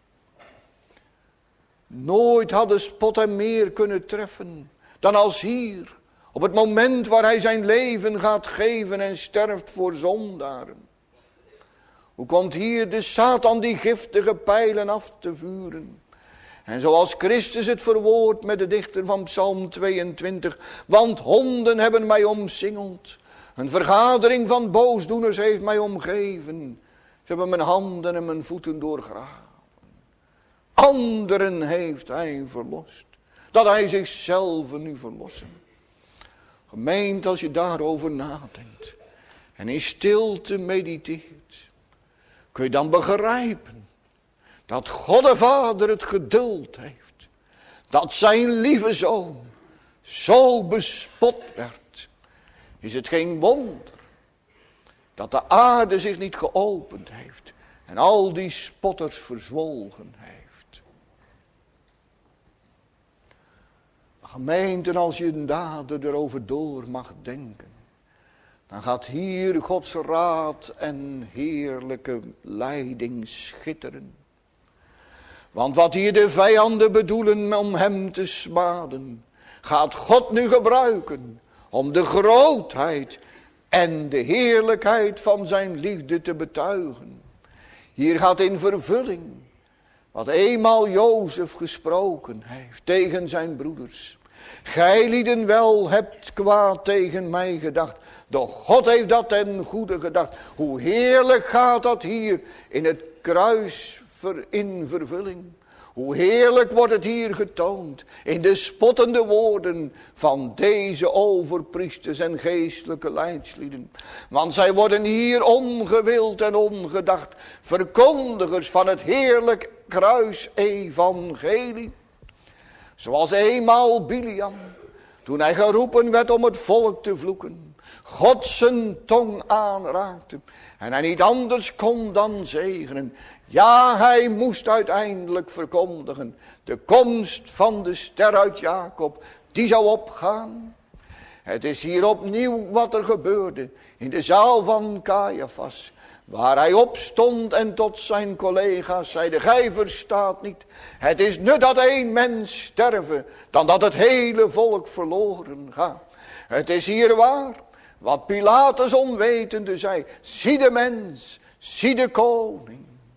Nooit hadden spot hem meer kunnen treffen dan als hier. Op het moment waar hij zijn leven gaat geven en sterft voor zondaren. Hoe komt hier de Satan die giftige pijlen af te vuren? En zoals Christus het verwoordt met de dichter van Psalm 22. Want honden hebben mij omsingeld. Een vergadering van boosdoeners heeft mij omgeven. Ze hebben mijn handen en mijn voeten doorgraven. Anderen heeft hij verlost. Dat hij zichzelf nu verlossen. Gemeente, als je daarover nadenkt. En in stilte mediteert. Kun je dan begrijpen. Dat God de Vader het geduld heeft. Dat zijn lieve zoon zo bespot werd. Is het geen wonder. Dat de aarde zich niet geopend heeft. En al die spotters verzwolgen heeft. Gemeente, als je een dader erover door mag denken. Dan gaat hier Gods raad en heerlijke leiding schitteren. Want wat hier de vijanden bedoelen om hem te smaden, gaat God nu gebruiken om de grootheid en de heerlijkheid van zijn liefde te betuigen. Hier gaat in vervulling wat eenmaal Jozef gesproken heeft tegen zijn broeders. Gijlieden wel hebt kwaad tegen mij gedacht, doch God heeft dat ten goede gedacht. Hoe heerlijk gaat dat hier in het kruis in vervulling. Hoe heerlijk wordt het hier getoond in de spottende woorden van deze overpriesters en geestelijke leidslieden. Want zij worden hier ongewild en ongedacht verkondigers van het heerlijk kruisevangelie. Zoals eenmaal Biliam, toen hij geroepen werd om het volk te vloeken, God zijn tong aanraakte en hij niet anders kon dan zegenen. Ja, hij moest uiteindelijk verkondigen de komst van de ster uit Jacob, die zou opgaan. Het is hier opnieuw wat er gebeurde in de zaal van Caiaphas, waar hij opstond en tot zijn collega's zeide: gij verstaat niet, het is nut dat één mens sterven, dan dat het hele volk verloren gaat. Het is hier waar, wat Pilatus onwetende zei: zie de mens, zie de koning.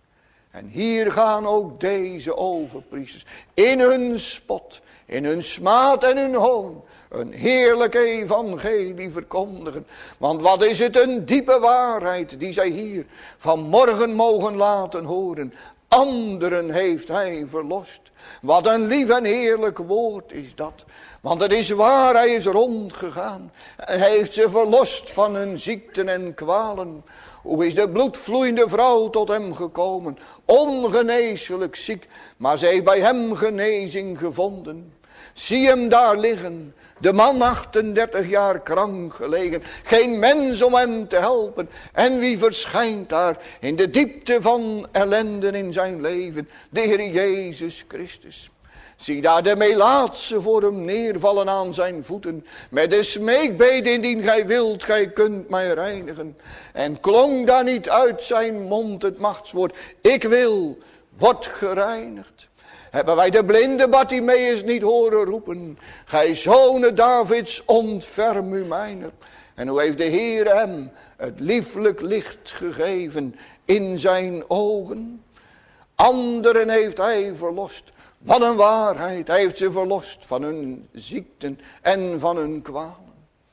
En hier gaan ook deze overpriesters in hun spot, in hun smaad en hun hoon, een heerlijk evangelie verkondigen. Want wat is het een diepe waarheid die zij hier vanmorgen mogen laten horen. Anderen heeft hij verlost. Wat een lief en heerlijk woord is dat. Want het is waar, hij is rondgegaan. Hij heeft ze verlost van hun ziekten en kwalen. Hoe is de bloedvloeiende vrouw tot hem gekomen? Ongeneeslijk ziek, maar zij heeft bij hem genezing gevonden. Zie hem daar liggen, de man 38 jaar krank gelegen. Geen mens om hem te helpen. En wie verschijnt daar in de diepte van ellende in zijn leven? De Heer Jezus Christus. Zie daar de melaatse voor hem neervallen aan zijn voeten. Met de smeekbede indien gij wilt, gij kunt mij reinigen. En klonk daar niet uit zijn mond het machtswoord. Ik wil, word gereinigd. Hebben wij de blinde Bartimeus niet horen roepen. Gij zonen Davids, ontferm u mijner. En hoe heeft de Heer hem het lieflijk licht gegeven in zijn ogen. Anderen heeft hij verlost. Wat een waarheid, hij heeft ze verlost van hun ziekten en van hun kwalen.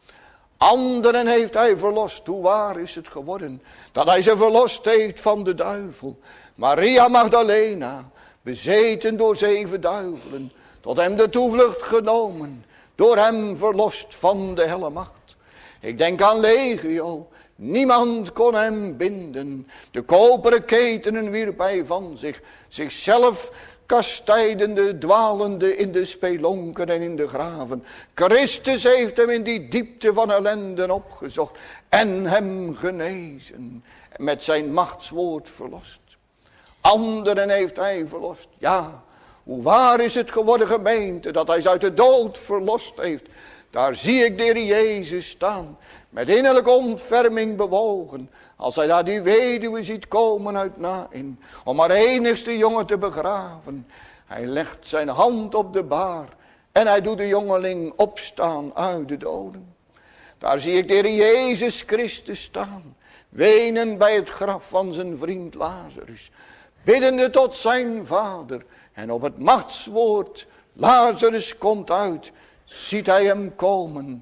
Anderen heeft hij verlost, hoe waar is het geworden, dat hij ze verlost heeft van de duivel. Maria Magdalena, bezeten door 7 duivelen, tot hem de toevlucht genomen, door hem verlost van de helle macht. Ik denk aan Legio, niemand kon hem binden, de koperen ketenen wierp hij van zich, zichzelf kastijdende, dwalende in de spelonken en in de graven. Christus heeft hem in die diepte van ellende opgezocht en hem genezen, met zijn machtswoord verlost. Anderen heeft hij verlost. Ja, hoe waar is het geworden, gemeente, dat hij ze uit de dood verlost heeft. Daar zie ik de Heer Jezus staan, met innerlijke ontferming bewogen, als hij daar die weduwe ziet komen uit Naïn, om haar enigste jongen te begraven. Hij legt zijn hand op de baar en hij doet de jongeling opstaan uit de doden. Daar zie ik de Heer Jezus Christus staan, wenen bij het graf van zijn vriend Lazarus, biddende tot zijn vader. En op het machtswoord, Lazarus komt uit, ziet hij hem komen.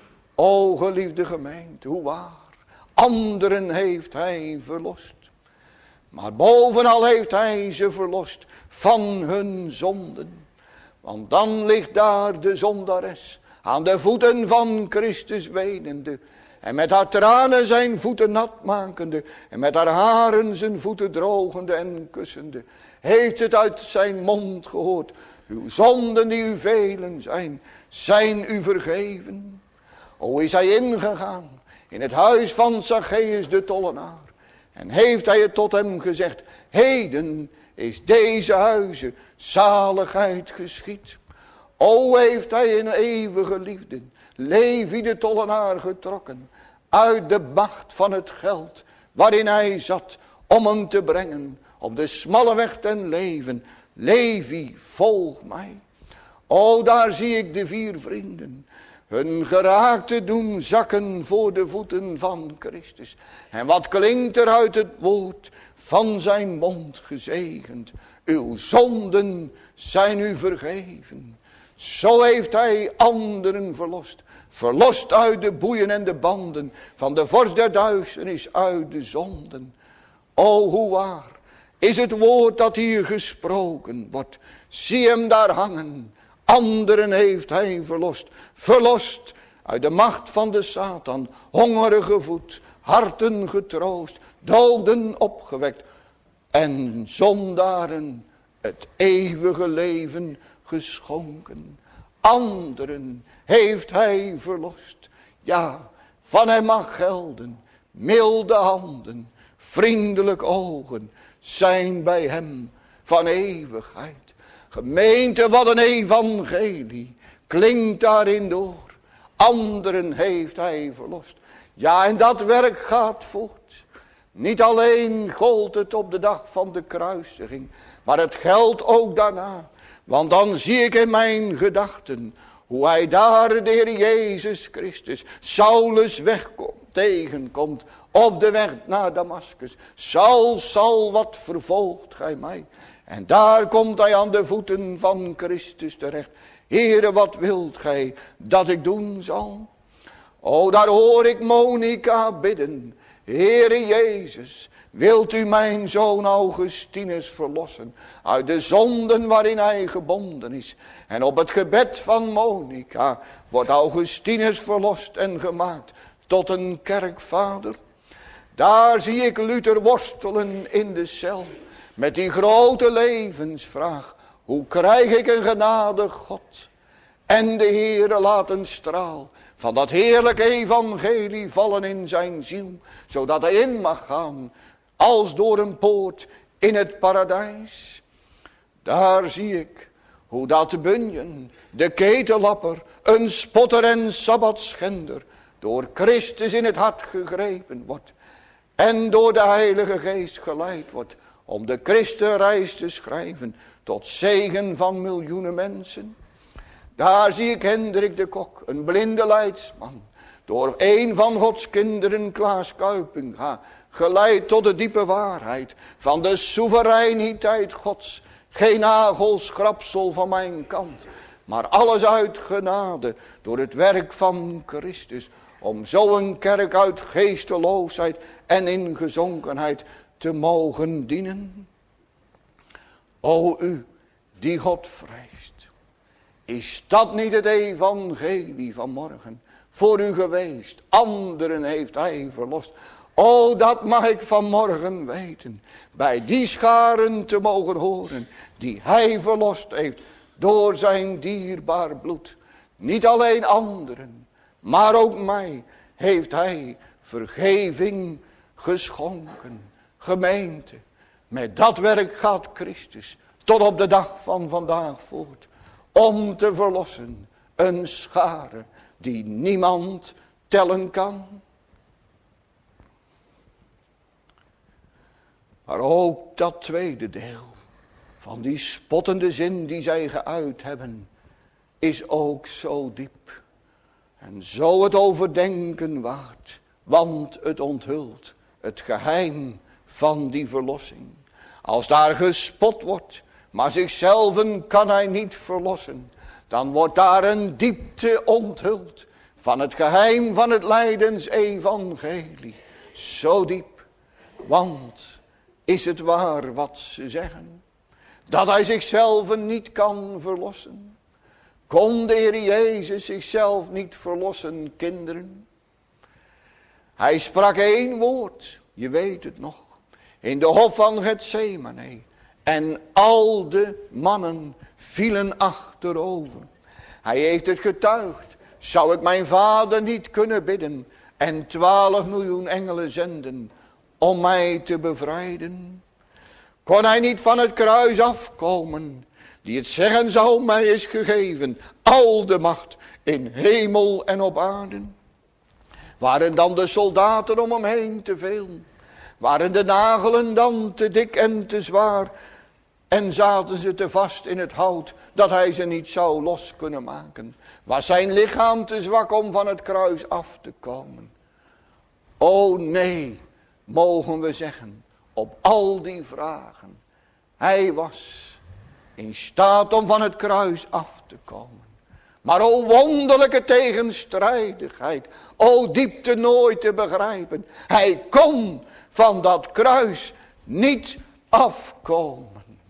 O geliefde gemeente, hoe waar. Anderen heeft hij verlost. Maar bovenal heeft hij ze verlost van hun zonden. Want dan ligt daar de zondares aan de voeten van Christus wenende. En met haar tranen zijn voeten nat makende. En met haar haren zijn voeten drogende en kussende. Heeft het uit zijn mond gehoord. Uw zonden die u velen zijn u vergeven. O, is hij ingegaan in het huis van Zacchaeus de tollenaar. En heeft hij het tot hem gezegd. Heden is deze huize zaligheid geschied. O, heeft hij in eeuwige liefde Levi de tollenaar getrokken. Uit de macht van het geld waarin hij zat om hem te brengen. Op de smalle weg ten leven. Levi, volg mij. O, daar zie ik de 4 vrienden hun geraakte doen zakken voor de voeten van Christus. En wat klinkt er uit het woord van zijn mond gezegend. Uw zonden zijn u vergeven. Zo heeft hij anderen verlost. Verlost uit de boeien en de banden van de vorst der duisternis, uit de zonden. O, hoe waar is het woord dat hier gesproken wordt. Zie hem daar hangen. Anderen heeft hij verlost. Verlost uit de macht van de Satan. Hongeren gevoed. Harten getroost. Doden opgewekt. En zondaren het eeuwige leven geschonken. Anderen heeft hij verlost. Ja, van hem mag gelden. Milde handen. Vriendelijk ogen. Zijn bij hem van eeuwigheid. Gemeente, wat een evangelie klinkt daarin door. Anderen heeft hij verlost. Ja, en dat werk gaat voort. Niet alleen gold het op de dag van de kruisiging, maar het geldt ook daarna. Want dan zie ik in mijn gedachten hoe hij daar, de Heer Jezus Christus, Saulus wegkomt. tegenkomt op de weg naar Damaskus. Saul, wat vervolgt gij mij? En daar komt hij aan de voeten van Christus terecht. Heere, wat wilt gij dat ik doen zal? O, daar hoor ik Monica bidden. Heere Jezus, wilt u mijn zoon Augustinus verlossen uit de zonden waarin hij gebonden is? En op het gebed van Monica wordt Augustinus verlost en gemaakt tot een kerkvader. Daar zie ik Luther worstelen in de cel met die grote levensvraag. Hoe krijg ik een genadig God en de Heere laat een straal van dat heerlijke evangelie vallen in zijn ziel, zodat hij in mag gaan als door een poort in het paradijs. Daar zie ik hoe dat Bunyan, de ketellapper, een spotter en sabbatschender, door Christus in het hart gegrepen wordt en door de Heilige Geest geleid wordt om de Christenreis te schrijven tot zegen van miljoenen mensen. Daar zie ik Hendrik de Kok, een blinde leidsman, door een van Gods kinderen, Klaas Kuipinga, geleid tot de diepe waarheid van de soevereiniteit Gods. Geen nagelschrapsel van mijn kant, maar alles uit genade door het werk van Christus, om zo een kerk uit geesteloosheid en in gezonkenheid te mogen dienen. O u die God vreest, is dat niet het evangelie van morgen voor u geweest? Anderen heeft hij verlost. O, dat mag ik vanmorgen weten, bij die scharen te mogen horen, die hij verlost heeft door zijn dierbaar bloed. Niet alleen anderen, maar ook mij heeft hij vergeving geschonken. Gemeente, met dat werk gaat Christus tot op de dag van vandaag voort, om te verlossen een schare die niemand tellen kan. Maar ook dat tweede deel van die spottende zin die zij geuit hebben, is ook zo diep en zo het overdenken waard, want het onthult het geheim van die verlossing. Als daar gespot wordt, maar zichzelf kan hij niet verlossen, dan wordt daar een diepte onthuld van het geheim van het lijdensevangelie. Zo diep, want is het waar wat ze zeggen, dat hij zichzelf niet kan verlossen? Kon de Heer Jezus zichzelf niet verlossen, kinderen? Hij sprak 1 woord, je weet het nog, in de hof van Getsemane. En al de mannen vielen achterover. Hij heeft het getuigd. Zou ik mijn vader niet kunnen bidden en 12 miljoen engelen zenden om mij te bevrijden? Kon hij niet van het kruis afkomen, die het zeggen zou, mij is gegeven al de macht in hemel en op aarde? Waren dan de soldaten om hem heen te veel? Waren de nagelen dan te dik en te zwaar? En zaten ze te vast in het hout, dat hij ze niet zou los kunnen maken? Was zijn lichaam te zwak om van het kruis af te komen? O nee, mogen we zeggen, op al die vragen. Hij was in staat om van het kruis af te komen. Maar o wonderlijke tegenstrijdigheid, o diepte nooit te begrijpen. Hij kon van dat kruis niet afkomen.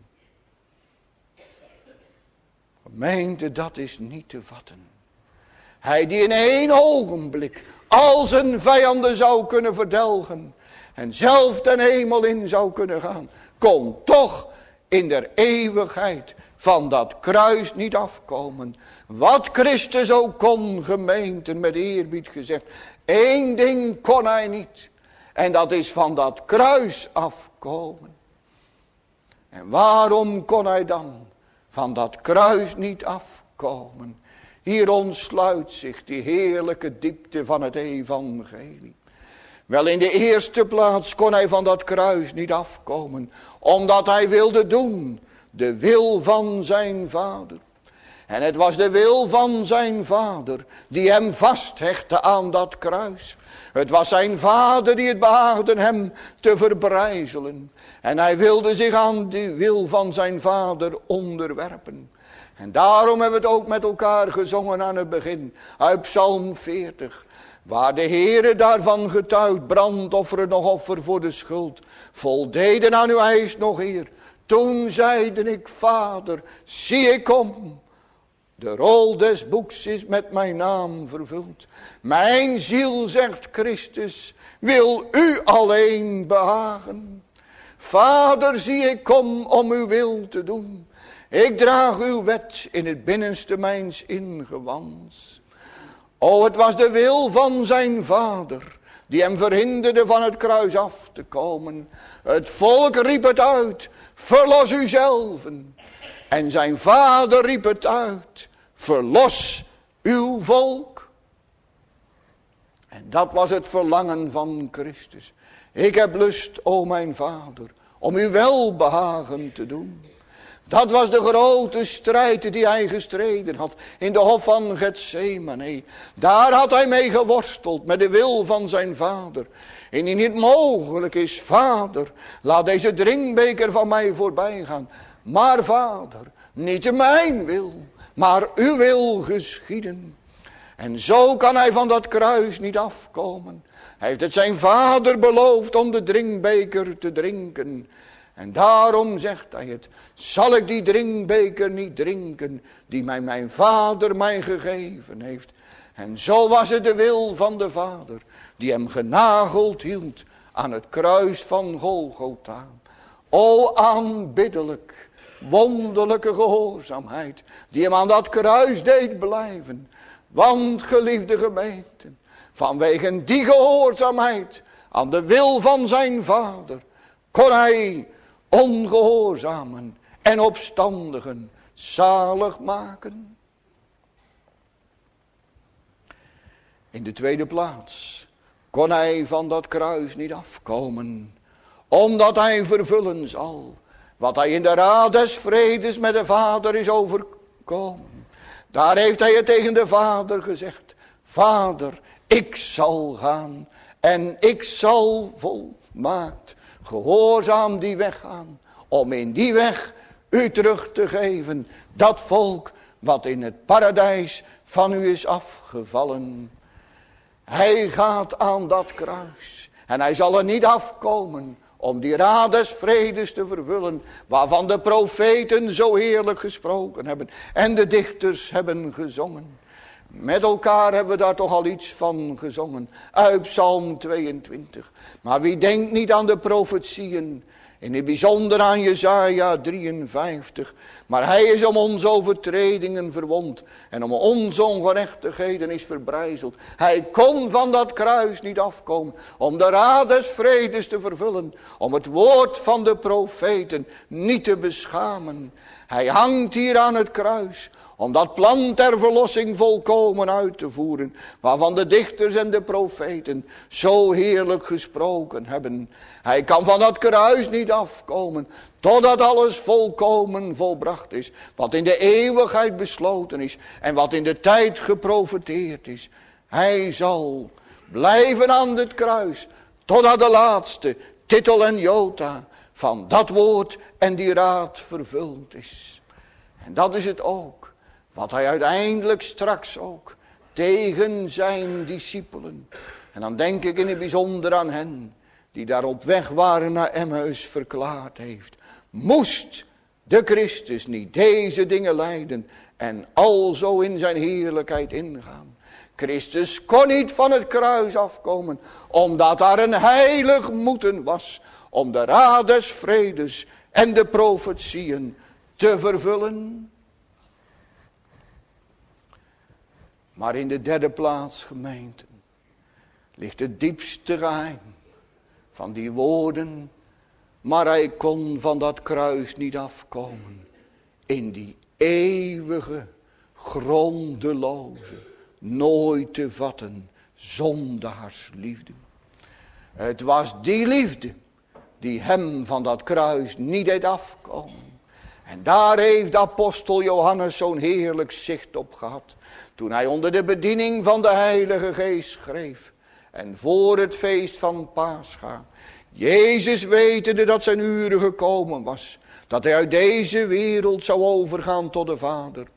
Gemeente, dat is niet te vatten. Hij die in 1 ogenblik al zijn vijanden zou kunnen verdelgen en zelf ten hemel in zou kunnen gaan, kon toch in der eeuwigheid van dat kruis niet afkomen. Wat Christus ook kon, gemeente, met eerbied gezegd, 1 ding kon hij niet, en dat is van dat kruis afkomen. En waarom kon hij dan van dat kruis niet afkomen? Hier ontsluit zich die heerlijke diepte van het evangelie. Wel, in de eerste plaats kon hij van dat kruis niet afkomen, omdat hij wilde doen de wil van zijn vader. En het was de wil van zijn vader die hem vasthechtte aan dat kruis. Het was zijn vader die het behaagde hem te verbrijzelen. En hij wilde zich aan de wil van zijn vader onderwerpen. En daarom hebben we het ook met elkaar gezongen aan het begin. Uit Psalm 40. Waar de Heere daarvan getuigt, brandofferen nog offer voor de schuld. Voldeden aan uw eis nog eer. Toen zeide ik, Vader, zie ik kom. De rol des boeks is met mijn naam vervuld. Mijn ziel, zegt Christus, wil u alleen behagen. Vader, zie ik kom om uw wil te doen. Ik draag uw wet in het binnenste mijns ingewands. O, het was de wil van zijn vader, die hem verhinderde van het kruis af te komen. Het volk riep het uit, verlos uzelven. En zijn vader riep het uit, verlos uw volk. En dat was het verlangen van Christus. Ik heb lust, o mijn vader, om uw welbehagen te doen. Dat was de grote strijd die hij gestreden had in de hof van Getsemane. Daar had hij mee geworsteld met de wil van zijn vader. En die niet mogelijk is, Vader, laat deze drinkbeker van mij voorbij gaan. Maar Vader, niet mijn wil, maar uw wil geschieden. En zo kan hij van dat kruis niet afkomen. Hij heeft het zijn vader beloofd om de drinkbeker te drinken. En daarom zegt hij het, zal ik die drinkbeker niet drinken die mijn vader mij gegeven heeft. En zo was het de wil van de vader die hem genageld hield aan het kruis van Golgotha. O aanbiddelijk, wonderlijke gehoorzaamheid die hem aan dat kruis deed blijven. Want geliefde gemeente, vanwege die gehoorzaamheid aan de wil van zijn vader kon hij ongehoorzamen en opstandigen zalig maken. In de tweede plaats kon hij van dat kruis niet afkomen, omdat hij vervullen zal wat hij in de raad des vredes met de vader is overkomen. Daar heeft hij het tegen de vader gezegd, Vader, ik zal gaan en ik zal volmaakt gehoorzaam die weg gaan, om in die weg u terug te geven, dat volk wat in het paradijs van u is afgevallen. Hij gaat aan dat kruis en hij zal er niet afkomen om die raad des vredes te vervullen, waarvan de profeten zo heerlijk gesproken hebben en de dichters hebben gezongen. Met elkaar hebben we daar toch al iets van gezongen, uit Psalm 22. Maar wie denkt niet aan de profetieën, in het bijzonder aan Jesaja 53. Maar hij is om onze overtredingen verwond en om onze ongerechtigheden is verbrijzeld. Hij kon van dat kruis niet afkomen om de raad des vredes te vervullen, om het woord van de profeten niet te beschamen. Hij hangt hier aan het kruis om dat plan ter verlossing volkomen uit te voeren, waarvan de dichters en de profeten zo heerlijk gesproken hebben. Hij kan van dat kruis niet afkomen, totdat alles volkomen volbracht is, wat in de eeuwigheid besloten is en wat in de tijd geprofeteerd is. Hij zal blijven aan het kruis, totdat de laatste titel en jota van dat woord en die raad vervuld is. En dat is het ook wat hij uiteindelijk straks ook tegen zijn discipelen, en dan denk ik in het bijzonder aan hen die daar op weg waren naar Emmaus, verklaard heeft. Moest de Christus niet deze dingen lijden en alzo in zijn heerlijkheid ingaan? Christus kon niet van het kruis afkomen, omdat daar een heilig moeten was om de raad des vredes en de profetieën te vervullen. Maar in de derde plaats, gemeenten, ligt het diepste geheim van die woorden. Maar hij kon van dat kruis niet afkomen in die eeuwige, grondeloze, nooit te vatten zondaarsliefde. Het was die liefde die hem van dat kruis niet deed afkomen. En daar heeft de apostel Johannes zo'n heerlijk zicht op gehad. Toen hij onder de bediening van de Heilige Geest schreef. En voor het feest van Pascha. Jezus wetende dat zijn uren gekomen was. Dat hij uit deze wereld zou overgaan tot de Vader.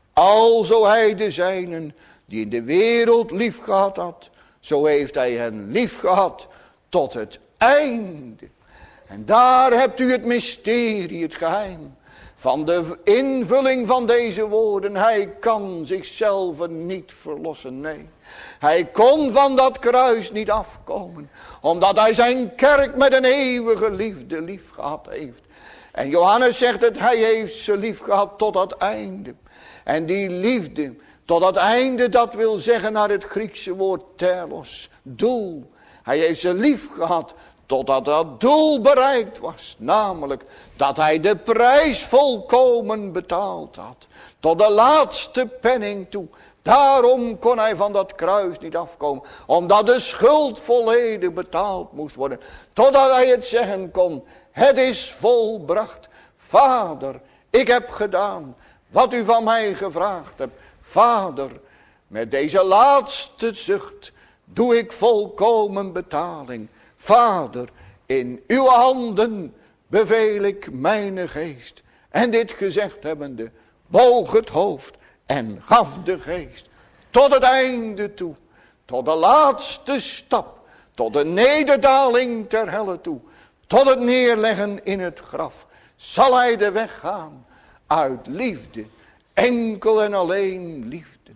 Alzo hij de zijnen die in de wereld lief gehad had. Zo heeft hij hen lief gehad tot het einde. En daar hebt u het mysterie, het geheim. Van de invulling van deze woorden. Hij kan zichzelf niet verlossen, nee. Hij kon van dat kruis niet afkomen. Omdat hij zijn kerk met een eeuwige liefde lief gehad heeft. En Johannes zegt het, hij heeft ze lief gehad tot het einde. En die liefde tot het einde, dat wil zeggen naar het Griekse woord telos, doel. Hij heeft ze lief gehad totdat dat doel bereikt was. Namelijk dat hij de prijs volkomen betaald had. Tot de laatste penning toe. Daarom kon hij van dat kruis niet afkomen. Omdat de schuld volledig betaald moest worden. Totdat hij het zeggen kon. Het is volbracht. Vader, ik heb gedaan wat u van mij gevraagd hebt. Vader, met deze laatste zucht doe ik volkomen betaling. Vader, in uw handen beveel ik mijn geest. En dit gezegd hebbende, boog het hoofd en gaf de geest. Tot het einde toe, tot de laatste stap, tot de nederdaling ter helle toe. Tot het neerleggen in het graf, zal hij de weg gaan uit liefde, enkel en alleen liefde.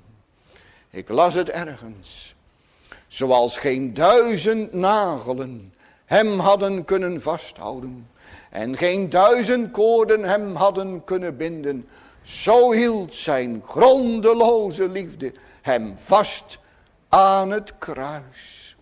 Ik las het ergens. Zoals geen 1000 nagelen hem hadden kunnen vasthouden. En geen 1000 koorden hem hadden kunnen binden. Zo hield zijn grondeloze liefde hem vast aan het kruis.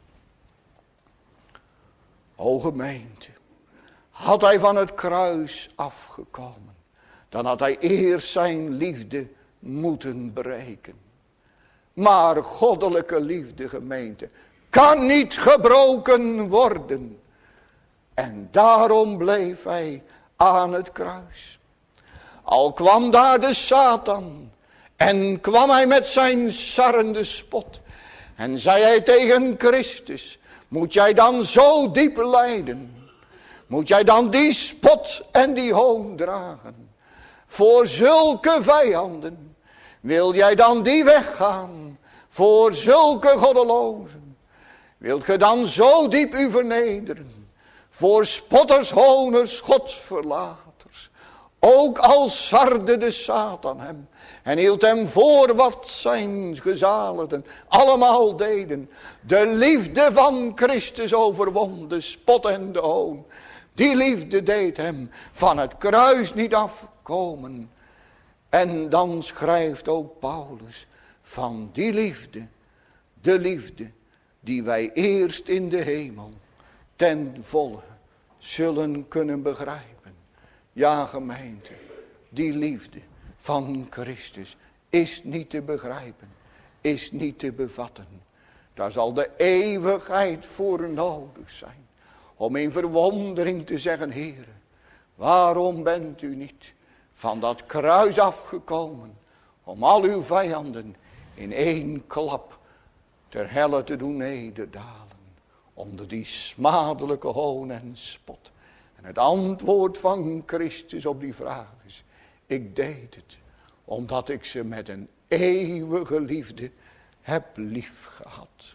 O gemeente, had hij van het kruis afgekomen, dan had hij eerst zijn liefde moeten bereiken. Maar goddelijke liefde, gemeente, kan niet gebroken worden. En daarom bleef hij aan het kruis. Al kwam daar de Satan en kwam hij met zijn sarrende spot. En zei hij tegen Christus, moet jij dan zo diep lijden? Moet jij dan die spot en die hoon dragen? Voor zulke vijanden, wil jij dan die weggaan? Voor zulke goddelozen, wilt ge dan zo diep u vernederen? Voor spotters, honers, godsverlaters. Ook al sarde de Satan hem en hield hem voor wat zijn gezaligden allemaal deden. De liefde van Christus overwon de spot en de hoon. Die liefde deed hem van het kruis niet afkomen. En dan schrijft ook Paulus van die liefde, de liefde die wij eerst in de hemel ten volle zullen kunnen begrijpen. Ja, gemeente, die liefde van Christus is niet te begrijpen, is niet te bevatten. Daar zal de eeuwigheid voor nodig zijn. Om in verwondering te zeggen, Heere, waarom bent u niet van dat kruis afgekomen, om al uw vijanden in één klap ter helle te doen nederdalen, onder die smadelijke hoon en spot. En het antwoord van Christus op die vraag is, ik deed het, omdat ik ze met een eeuwige liefde heb lief gehad.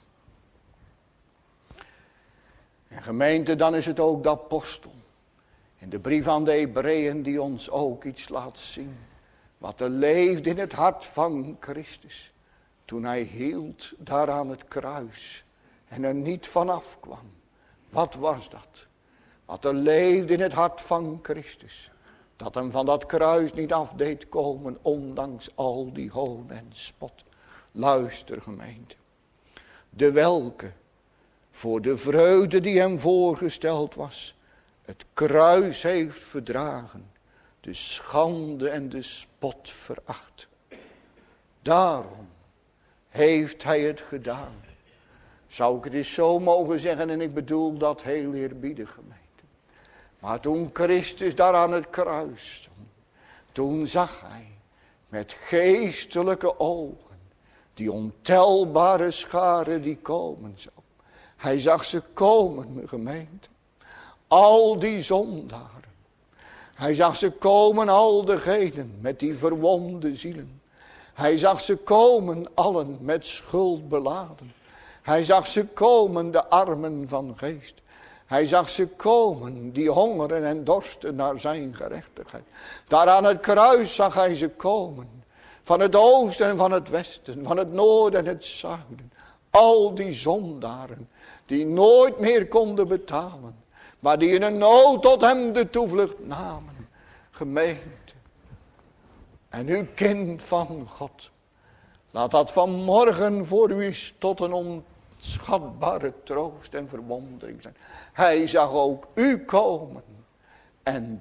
En gemeente, dan is het ook de apostel in de brief aan de Hebreeën die ons ook iets laat zien. Wat er leefde in het hart van Christus. Toen hij hield daar aan het kruis en er niet vanaf kwam. Wat was dat? Wat er leefde in het hart van Christus. Dat hem van dat kruis niet af deed komen, ondanks al die hoon en spot. Luister, gemeente. De welke voor de vreugde die hem voorgesteld was, het kruis heeft verdragen, de schande en de spot veracht. Daarom heeft hij het gedaan. Zou ik het eens zo mogen zeggen, en ik bedoel dat heel eerbiedig, gemeente. Maar toen Christus daar aan het kruis stond, Toen zag hij met geestelijke ogen die ontelbare schare die komen zou. Hij zag ze komen, gemeente. Al die zondaren. Hij zag ze komen, al degenen met die verwonde zielen. Hij zag ze komen, allen met schuld beladen. Hij zag ze komen, de armen van geest. Hij zag ze komen, die hongeren en dorsten naar zijn gerechtigheid. Daar aan het kruis zag hij ze komen. Van het oosten en van het westen, van het noorden en het zuiden. Al die zondaren die nooit meer konden betalen. Maar die in een nood tot hem de toevlucht namen. Gemeente. En u kind van God. Laat dat vanmorgen voor u is tot een onschatbare troost en verwondering zijn. Hij zag ook u komen. En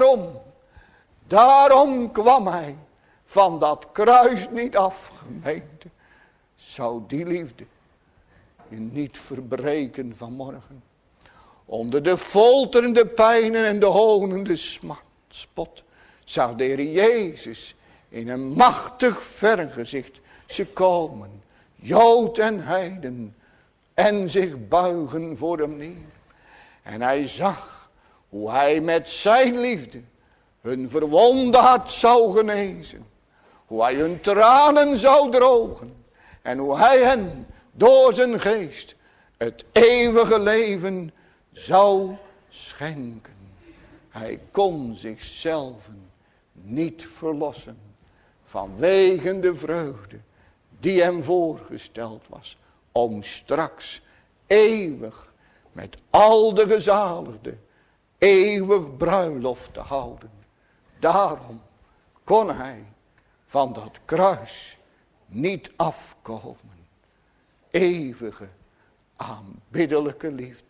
daarom kwam hij van dat kruis niet af, gemeente. Zou die liefde je niet verbreken vanmorgen. Onder de folterende pijnen en de honende spot zag de Heer Jezus in een machtig vergezicht ze komen. Jood en heiden en zich buigen voor hem neer. En hij zag hoe hij met zijn liefde hun verwonde hart zou genezen. Hoe hij hun tranen zou drogen. En hoe hij hen door zijn geest het eeuwige leven zou schenken. Hij kon zichzelf niet verlossen vanwege de vreugde die hem voorgesteld was. Om straks eeuwig met al de gezaligden eeuwig bruiloft te houden. Daarom kon hij van dat kruis niet afkomen. Eeuwige aanbiddelijke liefde.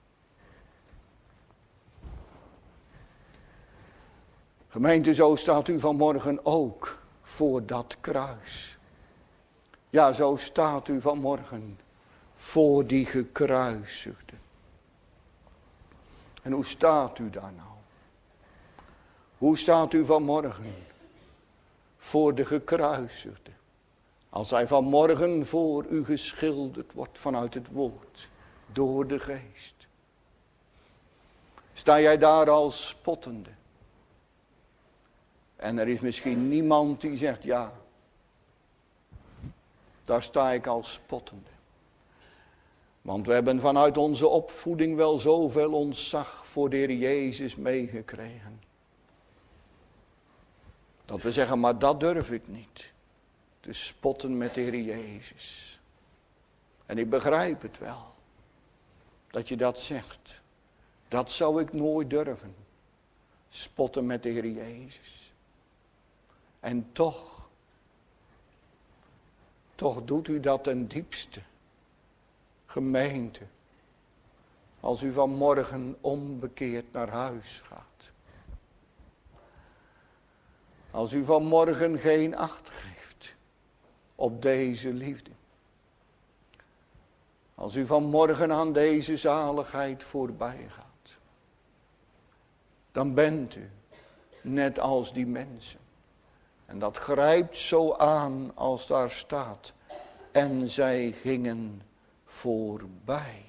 Gemeente, zo staat u vanmorgen ook voor dat kruis. Ja, zo staat u vanmorgen voor die gekruisigde. En hoe staat u daar nou? Hoe staat u vanmorgen voor de gekruisigde? Als hij vanmorgen voor u geschilderd wordt vanuit het woord, door de geest. Sta jij daar als spottende? En er is misschien niemand die zegt, ja, daar sta ik als spottende. Want we hebben vanuit onze opvoeding wel zoveel ontzag voor de Heer Jezus meegekregen. Dat we zeggen, maar dat durf ik niet. Te spotten met de Heer Jezus. En ik begrijp het wel. Dat je dat zegt. Dat zou ik nooit durven. Spotten met de Heer Jezus. En toch doet u dat ten diepste. Gemeente. Als u vanmorgen onbekeerd naar huis gaat. Als u vanmorgen geen acht geeft op deze liefde. Als u vanmorgen aan deze zaligheid voorbij gaat. Dan bent u net als die mensen. En dat grijpt zo aan als daar staat. En zij gingen voorbij.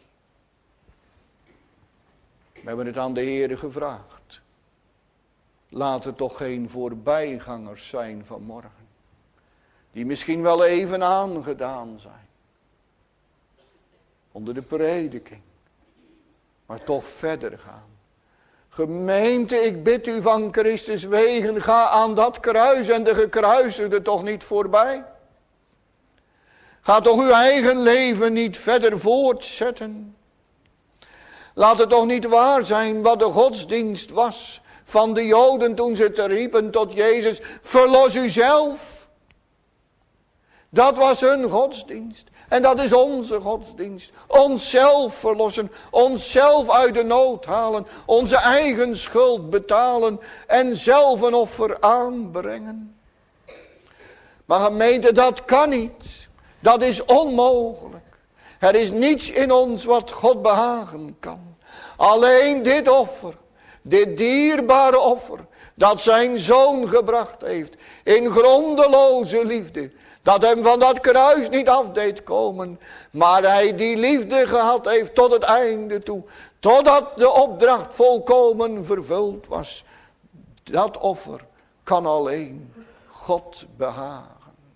We hebben het aan de Heere gevraagd. Laat er toch geen voorbijgangers zijn vanmorgen. Die misschien wel even aangedaan zijn. Onder de prediking. Maar toch verder gaan. Gemeente, ik bid u van Christus wegen. Ga aan dat kruis en de gekruisigde toch niet voorbij. Ga toch uw eigen leven niet verder voortzetten. Laat het toch niet waar zijn wat de godsdienst was van de Joden toen ze te riepen tot Jezus. Verlos uzelf. Dat was hun godsdienst. En dat is onze godsdienst. Onszelf verlossen. Onszelf uit de nood halen. Onze eigen schuld betalen. En zelf een offer aanbrengen. Maar gemeente, dat kan niet. Dat is onmogelijk. Er is niets in ons wat God behagen kan. Alleen dit offer. Dit dierbare offer. dat zijn zoon gebracht heeft in grondeloze liefde. Dat hem van dat kruis niet af deed komen, maar hij die liefde gehad heeft tot het einde toe. Totdat de opdracht volkomen vervuld was. Dat offer kan alleen God behagen.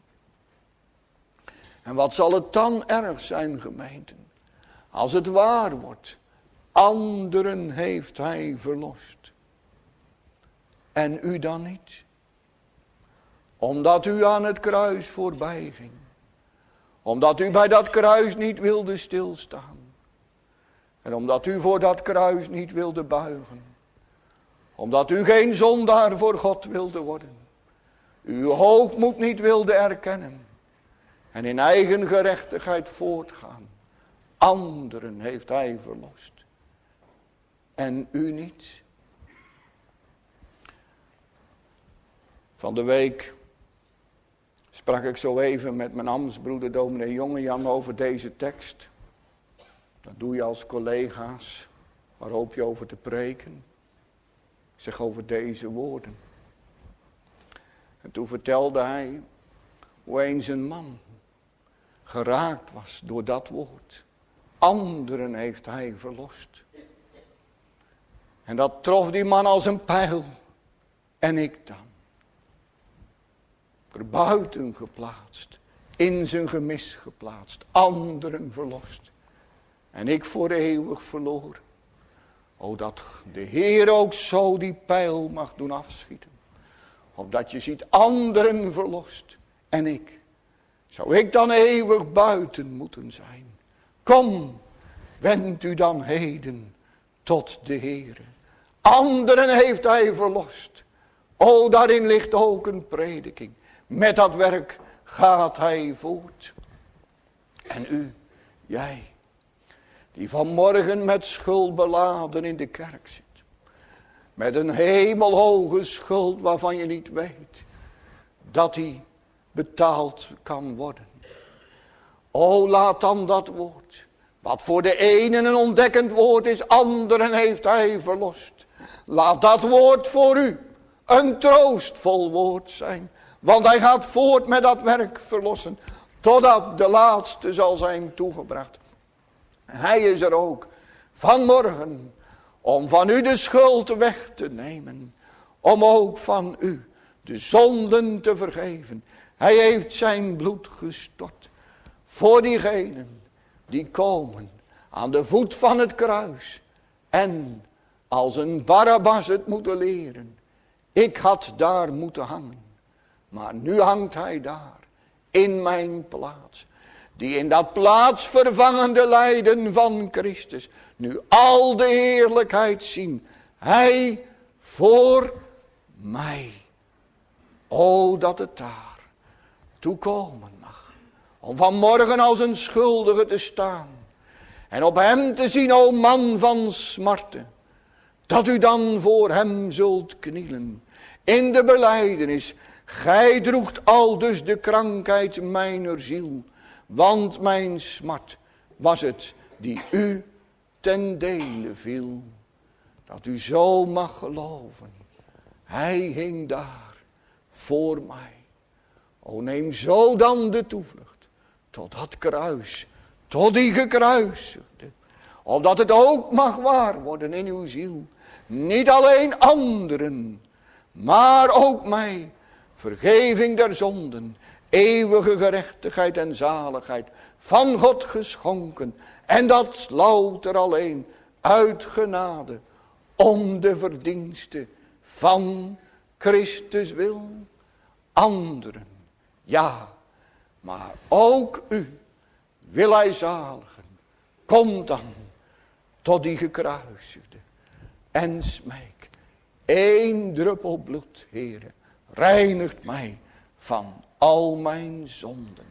En wat zal het dan erg zijn, gemeenten, als het waar wordt. Anderen heeft hij verlost. En u dan niet. Omdat u aan het kruis voorbij ging. Omdat u bij dat kruis niet wilde stilstaan. En omdat u voor dat kruis niet wilde buigen. Omdat u geen zondaar voor God wilde worden. Uw hoogmoed niet wilde erkennen. En in eigen gerechtigheid voortgaan. Anderen heeft hij verlost. En u niet. Van de week sprak ik zo even met mijn ambtsbroeder dominee Jongejan over deze tekst. Dat doe je als collega's. Waar hoop je over te preken? Ik zeg over deze woorden. En toen vertelde hij hoe eens een man geraakt was door dat woord. Anderen heeft hij verlost. En dat trof die man als een pijl. En ik dan. Erbuiten geplaatst. In zijn gemis geplaatst. Anderen verlost. En ik voor eeuwig verloren. O, dat de Heer ook zo die pijl mag doen afschieten. Opdat je ziet anderen verlost. En ik. Zou ik dan eeuwig buiten moeten zijn? Kom, wend u dan heden tot de Heere. Anderen heeft hij verlost. O, daarin ligt ook een prediking. Met dat werk gaat hij voort. En u, jij, die vanmorgen met schuld beladen in de kerk zit. Met een hemelhoge schuld waarvan je niet weet dat die betaald kan worden. O, laat dan dat woord, wat voor de ene een ontdekkend woord is, anderen heeft hij verlost. Laat dat woord voor u een troostvol woord zijn. Want hij gaat voort met dat werk verlossen. Totdat de laatste zal zijn toegebracht. Hij is er ook vanmorgen om van u de schuld weg te nemen. Om ook van u de zonden te vergeven. Hij heeft zijn bloed gestort. Voor diegenen die komen aan de voet van het kruis. En als een Barabbas het moeten leren. Ik had daar moeten hangen. Maar nu hangt hij daar. In mijn plaats. Die in dat plaatsvervangende lijden van Christus. Nu al de heerlijkheid zien. Hij voor mij. O, dat het daar toekomen mag. Om vanmorgen als een schuldige te staan. En op hem te zien, o man van smarten. Dat u dan voor hem zult knielen. In de belijdenis. Gij droegt aldus de krankheid mijner ziel. Want mijn smart was het die u ten dele viel. Dat u zo mag geloven. Hij hing daar voor mij. O, neem zo dan de toevlucht tot dat kruis. Tot die gekruisigde. Opdat het ook mag waar worden in uw ziel. Niet alleen anderen, maar ook mij. Vergeving der zonden, eeuwige gerechtigheid en zaligheid, van God geschonken. En dat louter alleen uit genade, om de verdienste van Christus wil. Anderen, ja, maar ook u wil hij zaligen. Kom dan tot die gekruisigde en smeek. 1 druppel bloed, Heere, reinigt mij van al mijn zonden.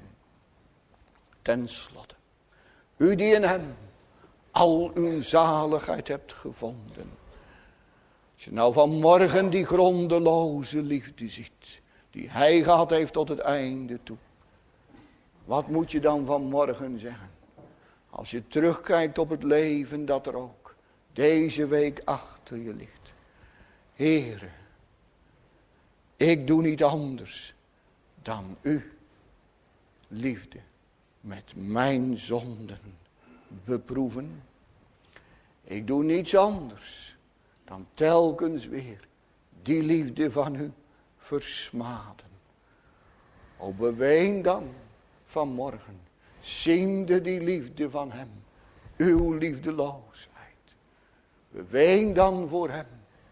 Ten slotte, u die in hem al uw zaligheid hebt gevonden. Als je nou vanmorgen die grondeloze liefde ziet, die hij gehad heeft tot het einde toe. Wat moet je dan vanmorgen zeggen? Als je terugkijkt op het leven dat er ook deze week achter je ligt. Heere, Ik doe niet anders dan u, liefde, met mijn zonden beproeven. Ik doe niets anders dan telkens weer die liefde van u versmaden. O, beween dan vanmorgen, ziende die liefde van hem, uw liefdeloosheid. Beween dan voor hem,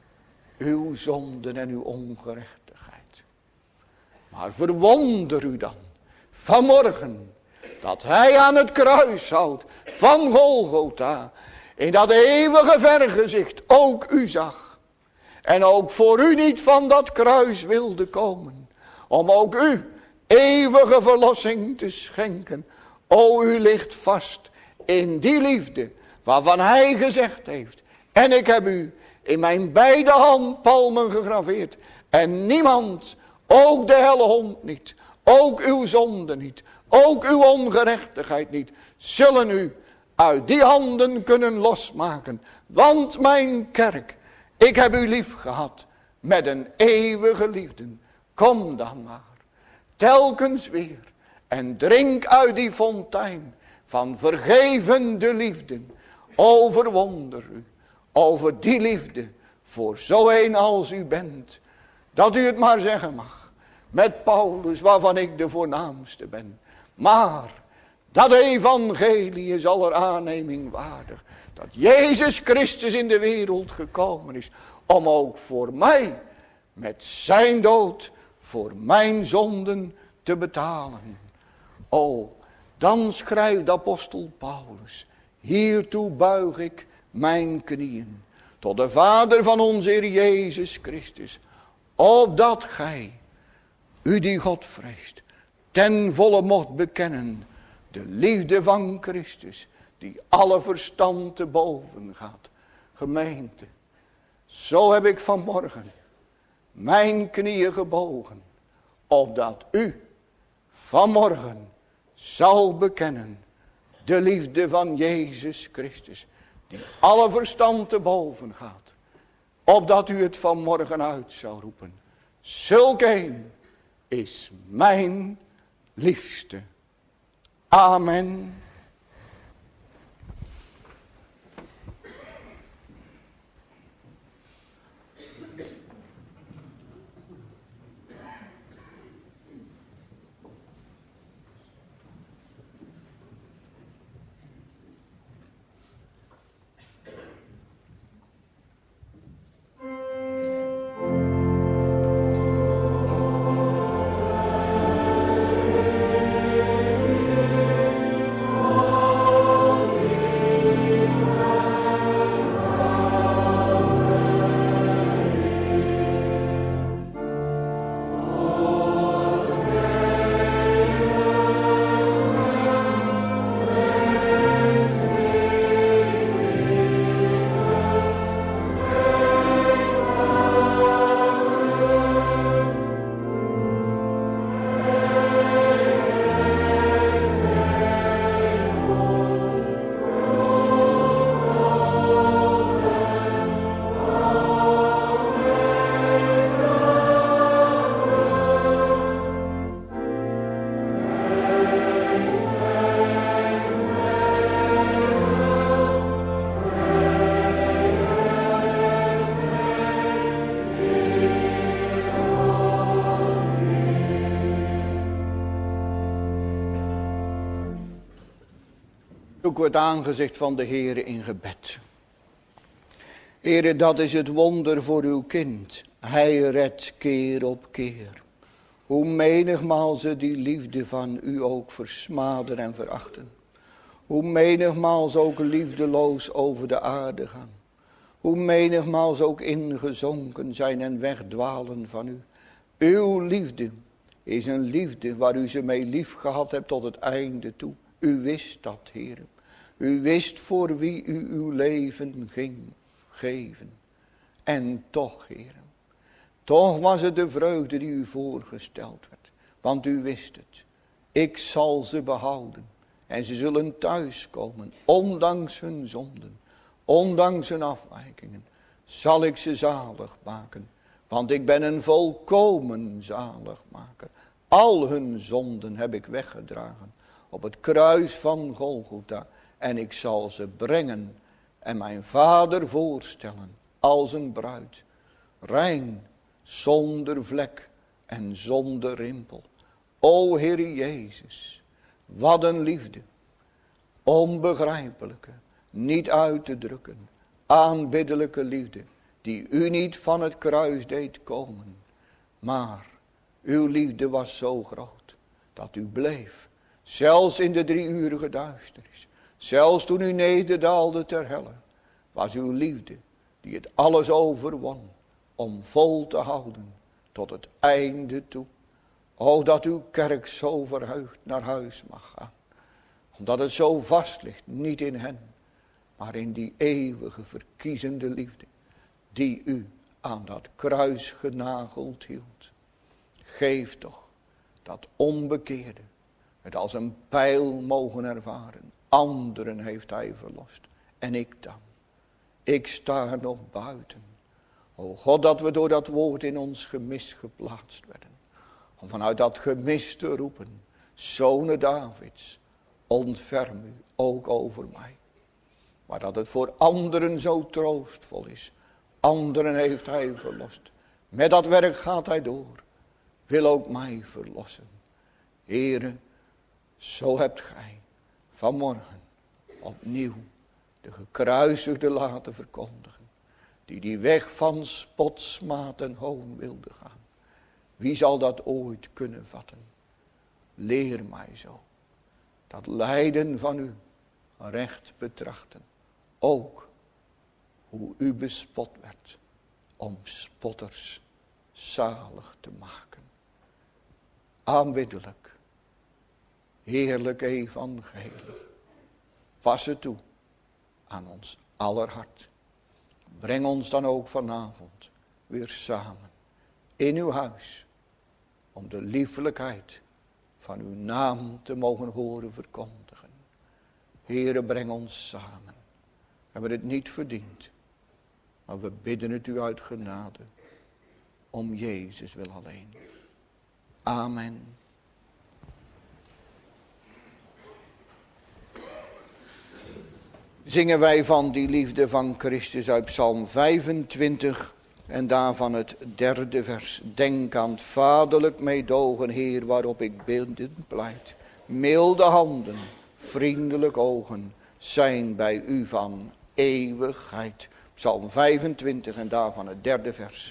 uw zonden en uw ongerechtigheid. Maar verwonder u dan vanmorgen dat hij aan het kruis houdt van Golgotha, in dat eeuwige vergezicht ook u zag. En ook voor u niet van dat kruis wilde komen, om ook u eeuwige verlossing te schenken. O, u ligt vast in die liefde waarvan hij gezegd heeft: en ik heb u in mijn beide handpalmen gegraveerd. En niemand, ook de helle hond niet, ook uw zonde niet, ook uw ongerechtigheid niet, zullen u uit die handen kunnen losmaken. Want mijn kerk, ik heb u lief gehad met een eeuwige liefde. Kom dan maar, telkens weer, en drink uit die fontein van vergevende liefde. O, verwonder u over die liefde voor zo een als u bent, dat u het maar zeggen mag met Paulus, waarvan ik de voornaamste ben. Maar dat evangelie is aller aanneming waardig, dat Jezus Christus in de wereld gekomen is om ook voor mij met zijn dood voor mijn zonden te betalen. O, dan schrijft de apostel Paulus: hiertoe buig ik mijn knieën tot de Vader van onze Heer Jezus Christus, opdat gij, u die God vreest, ten volle mocht bekennen de liefde van Christus, die alle verstand te boven gaat. Gemeente, zo heb ik vanmorgen mijn knieën gebogen, opdat u vanmorgen zal bekennen de liefde van Jezus Christus, die alle verstand te boven gaat, opdat u het vanmorgen uit zou roepen: zulk een is mijn liefste. Amen. Zoeken we het aangezicht van de Heere in gebed. Heere, dat is het wonder voor uw kind. Hij redt keer op keer. Hoe menigmaal ze die liefde van u ook versmaden en verachten. Hoe menigmaal ze ook liefdeloos over de aarde gaan. Hoe menigmaal ze ook ingezonken zijn en wegdwalen van u. Uw liefde is een liefde waar u ze mee lief gehad hebt tot het einde toe. U wist dat, Heere. U wist voor wie u uw leven ging geven. En toch, Heere, toch was het de vreugde die u voorgesteld werd. Want u wist het. Ik zal ze behouden. En ze zullen thuiskomen, ondanks hun zonden, ondanks hun afwijkingen. Zal ik ze zalig maken. Want ik ben een volkomen zaligmaker. Al hun zonden heb ik weggedragen op het kruis van Golgotha. En ik zal ze brengen en mijn Vader voorstellen als een bruid. Rein, zonder vlek en zonder rimpel. O Heer Jezus, wat een liefde. Onbegrijpelijke, niet uit te drukken, aanbiddelijke liefde. Die u niet van het kruis deed komen. Maar uw liefde was zo groot dat u bleef. Zelfs in de 3-urige duisternis. Zelfs toen u nederdaalde ter helle. Was uw liefde die het alles overwon. Om vol te houden tot het einde toe. O dat uw kerk zo verheugd naar huis mag gaan. Omdat het zo vast ligt. Niet in hen. Maar in die eeuwige verkiezende liefde. Die u aan dat kruis genageld hield. Geef toch dat onbekeerde het als een pijl mogen ervaren. Anderen heeft hij verlost. En ik dan. Ik sta nog buiten. O God, dat we door dat woord in ons gemis geplaatst werden. Om vanuit dat gemis te roepen. Zonen Davids, ontferm u ook over mij. Maar dat het voor anderen zo troostvol is. Anderen heeft hij verlost. Met dat werk gaat hij door. Wil ook mij verlossen. Heere, zo hebt gij vanmorgen opnieuw de gekruisigde laten verkondigen. Die weg van spot, smaad en hoon wilde gaan. Wie zal dat ooit kunnen vatten? Leer mij zo. Dat lijden van u recht betrachten. Ook hoe u bespot werd. Om spotters zalig te maken. Aanbiddelijk. Heerlijk evangelie. Pas het toe aan ons aller hart. Breng ons dan ook vanavond weer samen in uw huis. Om de liefelijkheid van uw naam te mogen horen verkondigen. Heere, breng ons samen. We hebben het niet verdiend. Maar we bidden het u uit genade. Om Jezus wil alleen. Amen. Zingen wij van die liefde van Christus uit Psalm 25 en daarvan het 3e vers. Denk aan het vaderlijk meedogen, Heer, waarop ik bidend pleit. Milde handen, vriendelijk ogen zijn bij u van eeuwigheid. Psalm 25 en daarvan het 3e vers.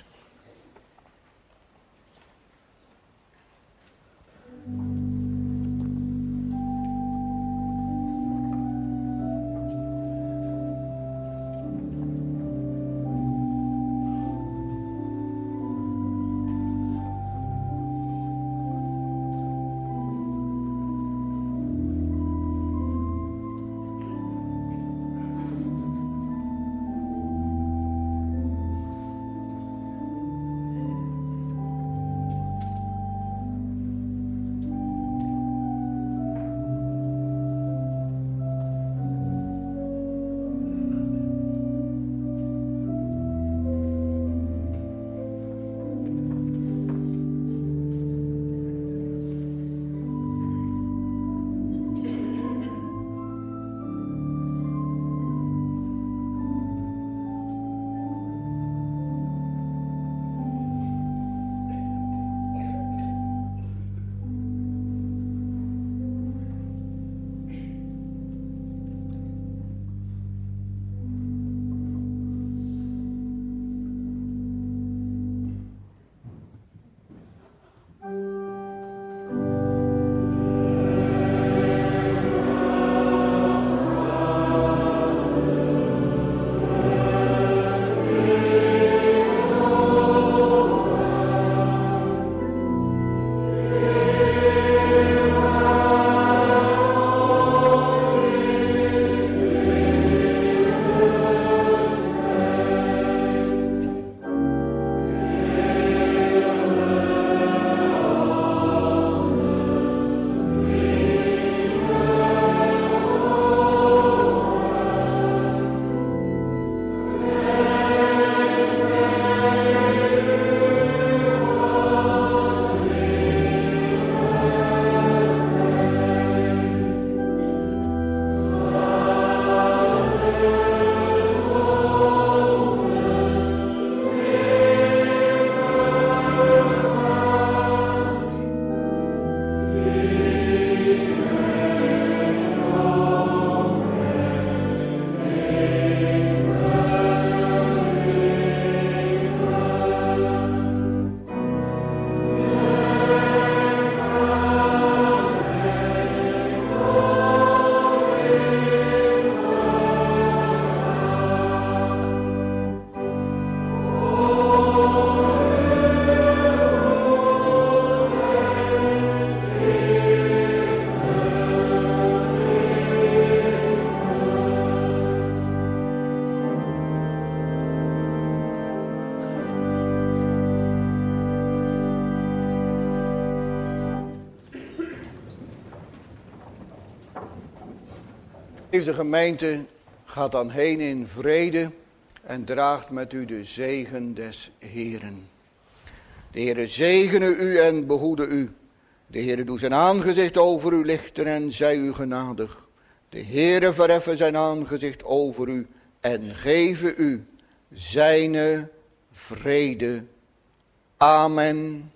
Deze gemeente gaat dan heen in vrede en draagt met u de zegen des Heeren. De Heere zegene u en behoede u. De Heere doe zijn aangezicht over u lichten en zij u genadig. De Heere verheffen zijn aangezicht over u en geven u zijne vrede. Amen.